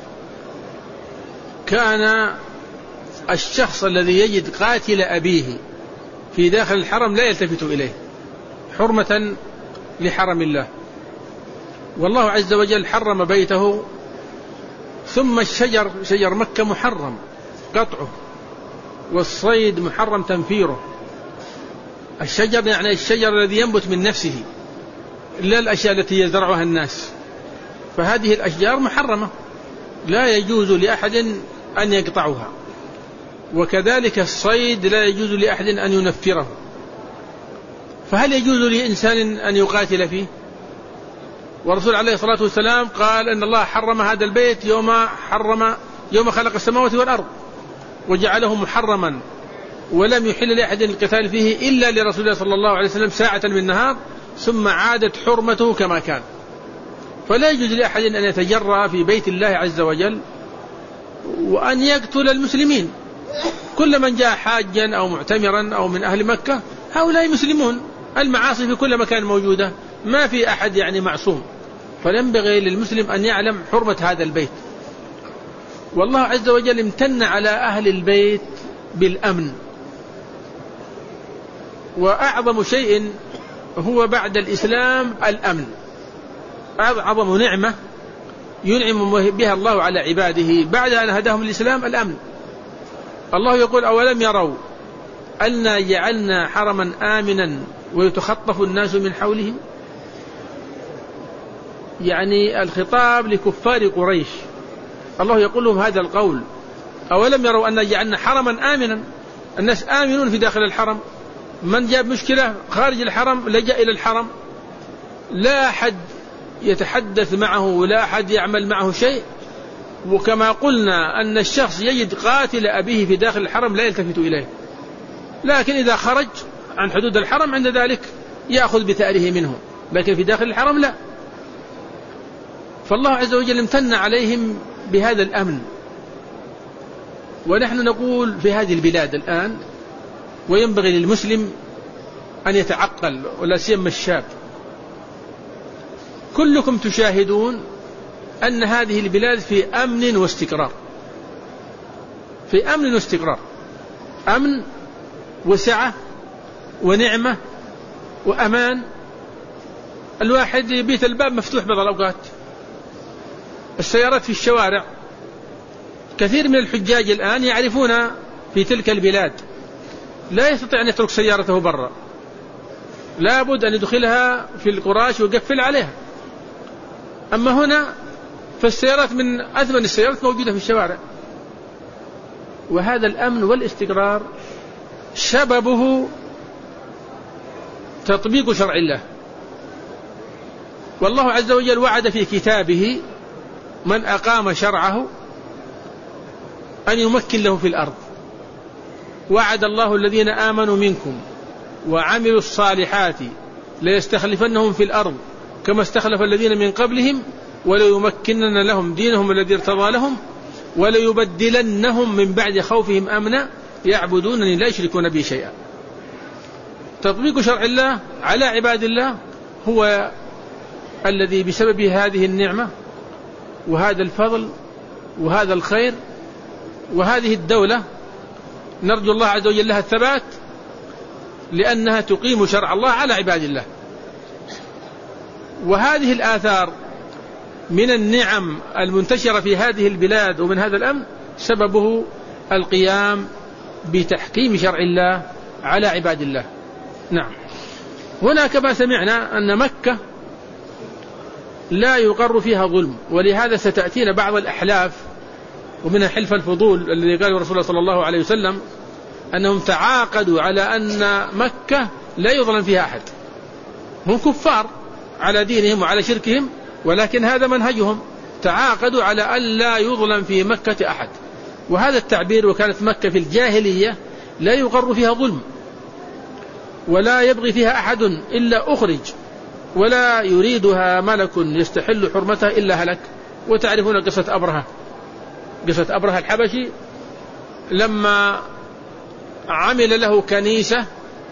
كان الشخص الذي يجد قاتل أبيه في داخل الحرم لا يلتفت إليه حرمة لحرم الله، والله عز وجل حرم بيته. ثم الشجر شجر مكة محرم قطعه، والصيد محرم تنفيره. الشجر يعني الشجر الذي ينبت من نفسه لا الأشياء التي يزرعها الناس، فهذه الأشجار محرمة لا يجوز لأحد أن يقطعها. وكذلك الصيد لا يجوز لأحد أن ينفره. فهل يجوز لإنسان أن يقاتل فيه؟ ورسول عليه الصلاة والسلام قال أن الله حرم هذا البيت يوم حرم يوم خلق السماوات والأرض وجعله محرما، ولم يحل لأحد القتال فيه إلا لرسول الله صلى الله عليه وسلم ساعة من النهار، ثم عادت حرمته كما كان. فلا يجوز لأحد أن يتجرأ في بيت الله عز وجل وأن يقتل المسلمين. كل من جاء حاجا أو معتمرا أو من أهل مكة هؤلاء مسلمون. المعاصي في كل مكان موجودة، ما في أحد يعني معصوم. فينبغي للمسلم أن يعلم حرمة هذا البيت. والله عز وجل امتن على أهل البيت بالأمن، وأعظم شيء هو بعد الإسلام الأمن. أعظم نعمة ينعم بها الله على عباده بعد أن هداهم الإسلام الأمن. الله يقول: أولم يروا أنا جعلنا حرما آمنا ويتخطف الناس من حولهم. يعني الخطاب لكفار قريش، الله يقول لهم هذا القول: أولم يروا أن جعلنا حرما آمنا، الناس آمنون في داخل الحرم، من جاب مشكلة خارج الحرم لجأ إلى الحرم، لا أحد يتحدث معه ولا أحد يعمل معه شيء. وكما قلنا أن الشخص يجد قاتل أبيه في داخل الحرم لا يلتفت إليه، لكن إذا خرج عن حدود الحرم عند ذلك يأخذ بثأره منه، لكن في داخل الحرم لا. فالله عز وجل امتن عليهم بهذا الأمن. ونحن نقول في هذه البلاد الآن، وينبغي للمسلم أن يتعقل ولا سيما الشاب، كلكم تشاهدون أن هذه البلاد في أمن واستقرار، في أمن واستقرار، أمن وسعة ونعمة وأمان. الواحد يبيت الباب مفتوح بعض الأوقات، السيارات في الشوارع. كثير من الحجاج الآن يعرفون في تلك البلاد لا يستطيع أن يترك سيارته برا، لا بد أن يدخلها في القراش ويقفل عليها. أما هنا فالسيارات من أثمن السيارات موجودة في الشوارع. وهذا الأمن والاستقرار سببه تطبيق شرع الله. والله عز وجل وعد في كتابه من أقام شرعه أن يمكن له في الأرض. وعد الله الذين آمنوا منكم وعملوا الصالحات ليستخلفنهم في الأرض كما استخلف الذين من قبلهم وليمكنن لهم دينهم الذي ارتضى لهم وليبدلنهم من بعد خوفهم أمنا يعبدونني لا يشركون بي شيئا. تطبيق شرع الله على عباد الله هو الذي بسبب هذه النعمة وهذا الفضل وهذا الخير وهذه الدولة نرجو الله عز وجل لها الثبات، لأنها تقيم شرع الله على عباد الله. وهذه الآثار من النعم المنتشرة في هذه البلاد ومن هذا الأمن سببه القيام بتحكيم شرع الله على عباد الله. نعم. هنا كما سمعنا أن مكة لا يقر فيها ظلم، ولهذا ستأتينا بعض الأحلاف ومن حلف الفضول الذي قال رسول الله صلى الله عليه وسلم أنهم تعاقدوا على أن مكة لا يظلم فيها أحد. هم كفار على دينهم وعلى شركهم، ولكن هذا منهجهم، تعاقدوا على أن لا يظلم في مكة أحد. وهذا التعبير، وكانت مكة في الجاهلية لا يقر فيها ظلم ولا يبغي فيها أحد إلا أخرج، ولا يريدها ملك يستحل حرمتها إلا هلك. وتعرفون قصة أبرهة، قصة أبرهة الحبشي لما عمل له كنيسة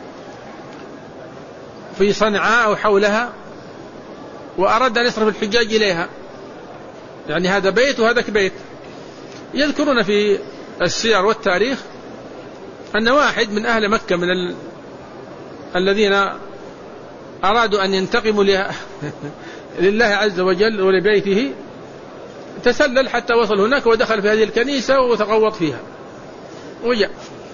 في صنعاء أو حولها وأراد أن يصرف الحجاج إليها، يعني هذا بيت وهذاك بيت. يذكرون في السير والتاريخ أن واحد من أهل مكة من ال... الذين أرادوا أن ينتقموا لله عز وجل ولبيته تسلل حتى وصل هناك ودخل في هذه الكنيسة وتغوط فيها وجاء.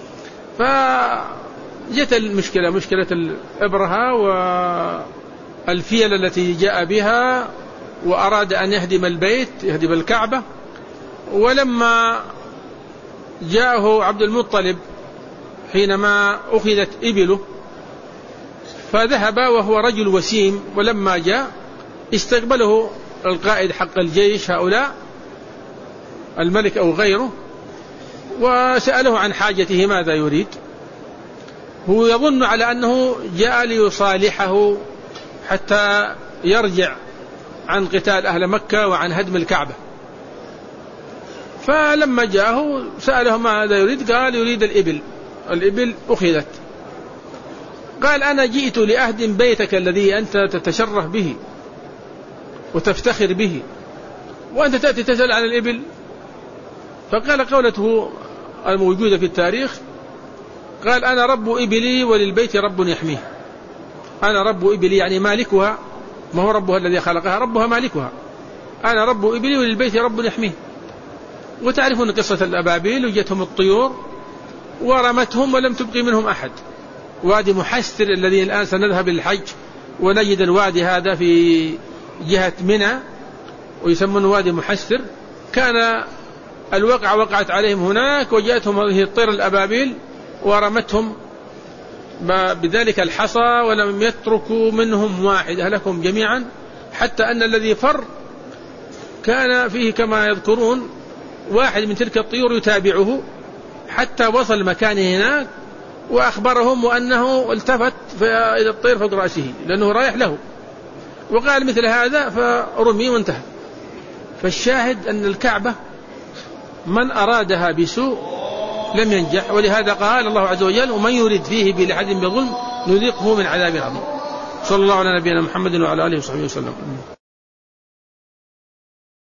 فجت المشكلة، مشكلة الأبرهة والفيل التي جاء بها، وأراد أن يهدم البيت، يهدم الكعبة. ولما جاءه عبد المطلب حينما أخذت إبله فذهب وهو رجل وسيم، ولما جاء استقبله القائد حق الجيش هؤلاء الملك أو غيره وسأله عن حاجته ماذا يريد. هو يظن على أنه جاء ليصالحه حتى يرجع عن قتال أهل مكة وعن هدم الكعبة. فلما جاءه سأله ماذا يريد، قال يريد الإبل. الإبل أخذت. قال أنا جئت لأهدم بيتك الذي أنت تتشرف به وتفتخر به، وأنت تأتي تسأل عن الإبل. فقال قولته الموجودة في التاريخ، قال أنا رب إبلي وللبيت رب يحميه. أنا رب إبلي يعني مالكها، ما هو ربها الذي خلقها، ربها مالكها. أنا رب إبلي وللبيت رب يحميه. وتعرفون قصة الأبابيل، وجتهم الطيور ورمتهم ولم تبقي منهم أحد. وادي محستر الذي الآن سنذهب للحج ونجد الوادي هذا في جهة منى ويسمون وادي محسر، كان الوقعة وقعت عليهم هناك وجاءتهم هذه الطير الأبابيل ورمتهم بذلك الحصى ولم يتركوا منهم واحد، أهلكم جميعا، حتى أن الذي فر كان فيه كما يذكرون واحد من تلك الطيور يتابعه حتى وصل مكانه هناك وأخبرهم وأنه التفت إلى الطير فوق رأسه لأنه رايح له وقال مثل هذا فرمي وانتهى. فالشاهد أن الكعبة من أرادها بسوء لم ينجح، ولهذا قال الله عز وجل ومن يريد فيه بلحد بظلم نذيقه من عذاب عظيم. صلى الله على نبينا محمد وعلى آله وصحبه وسلم.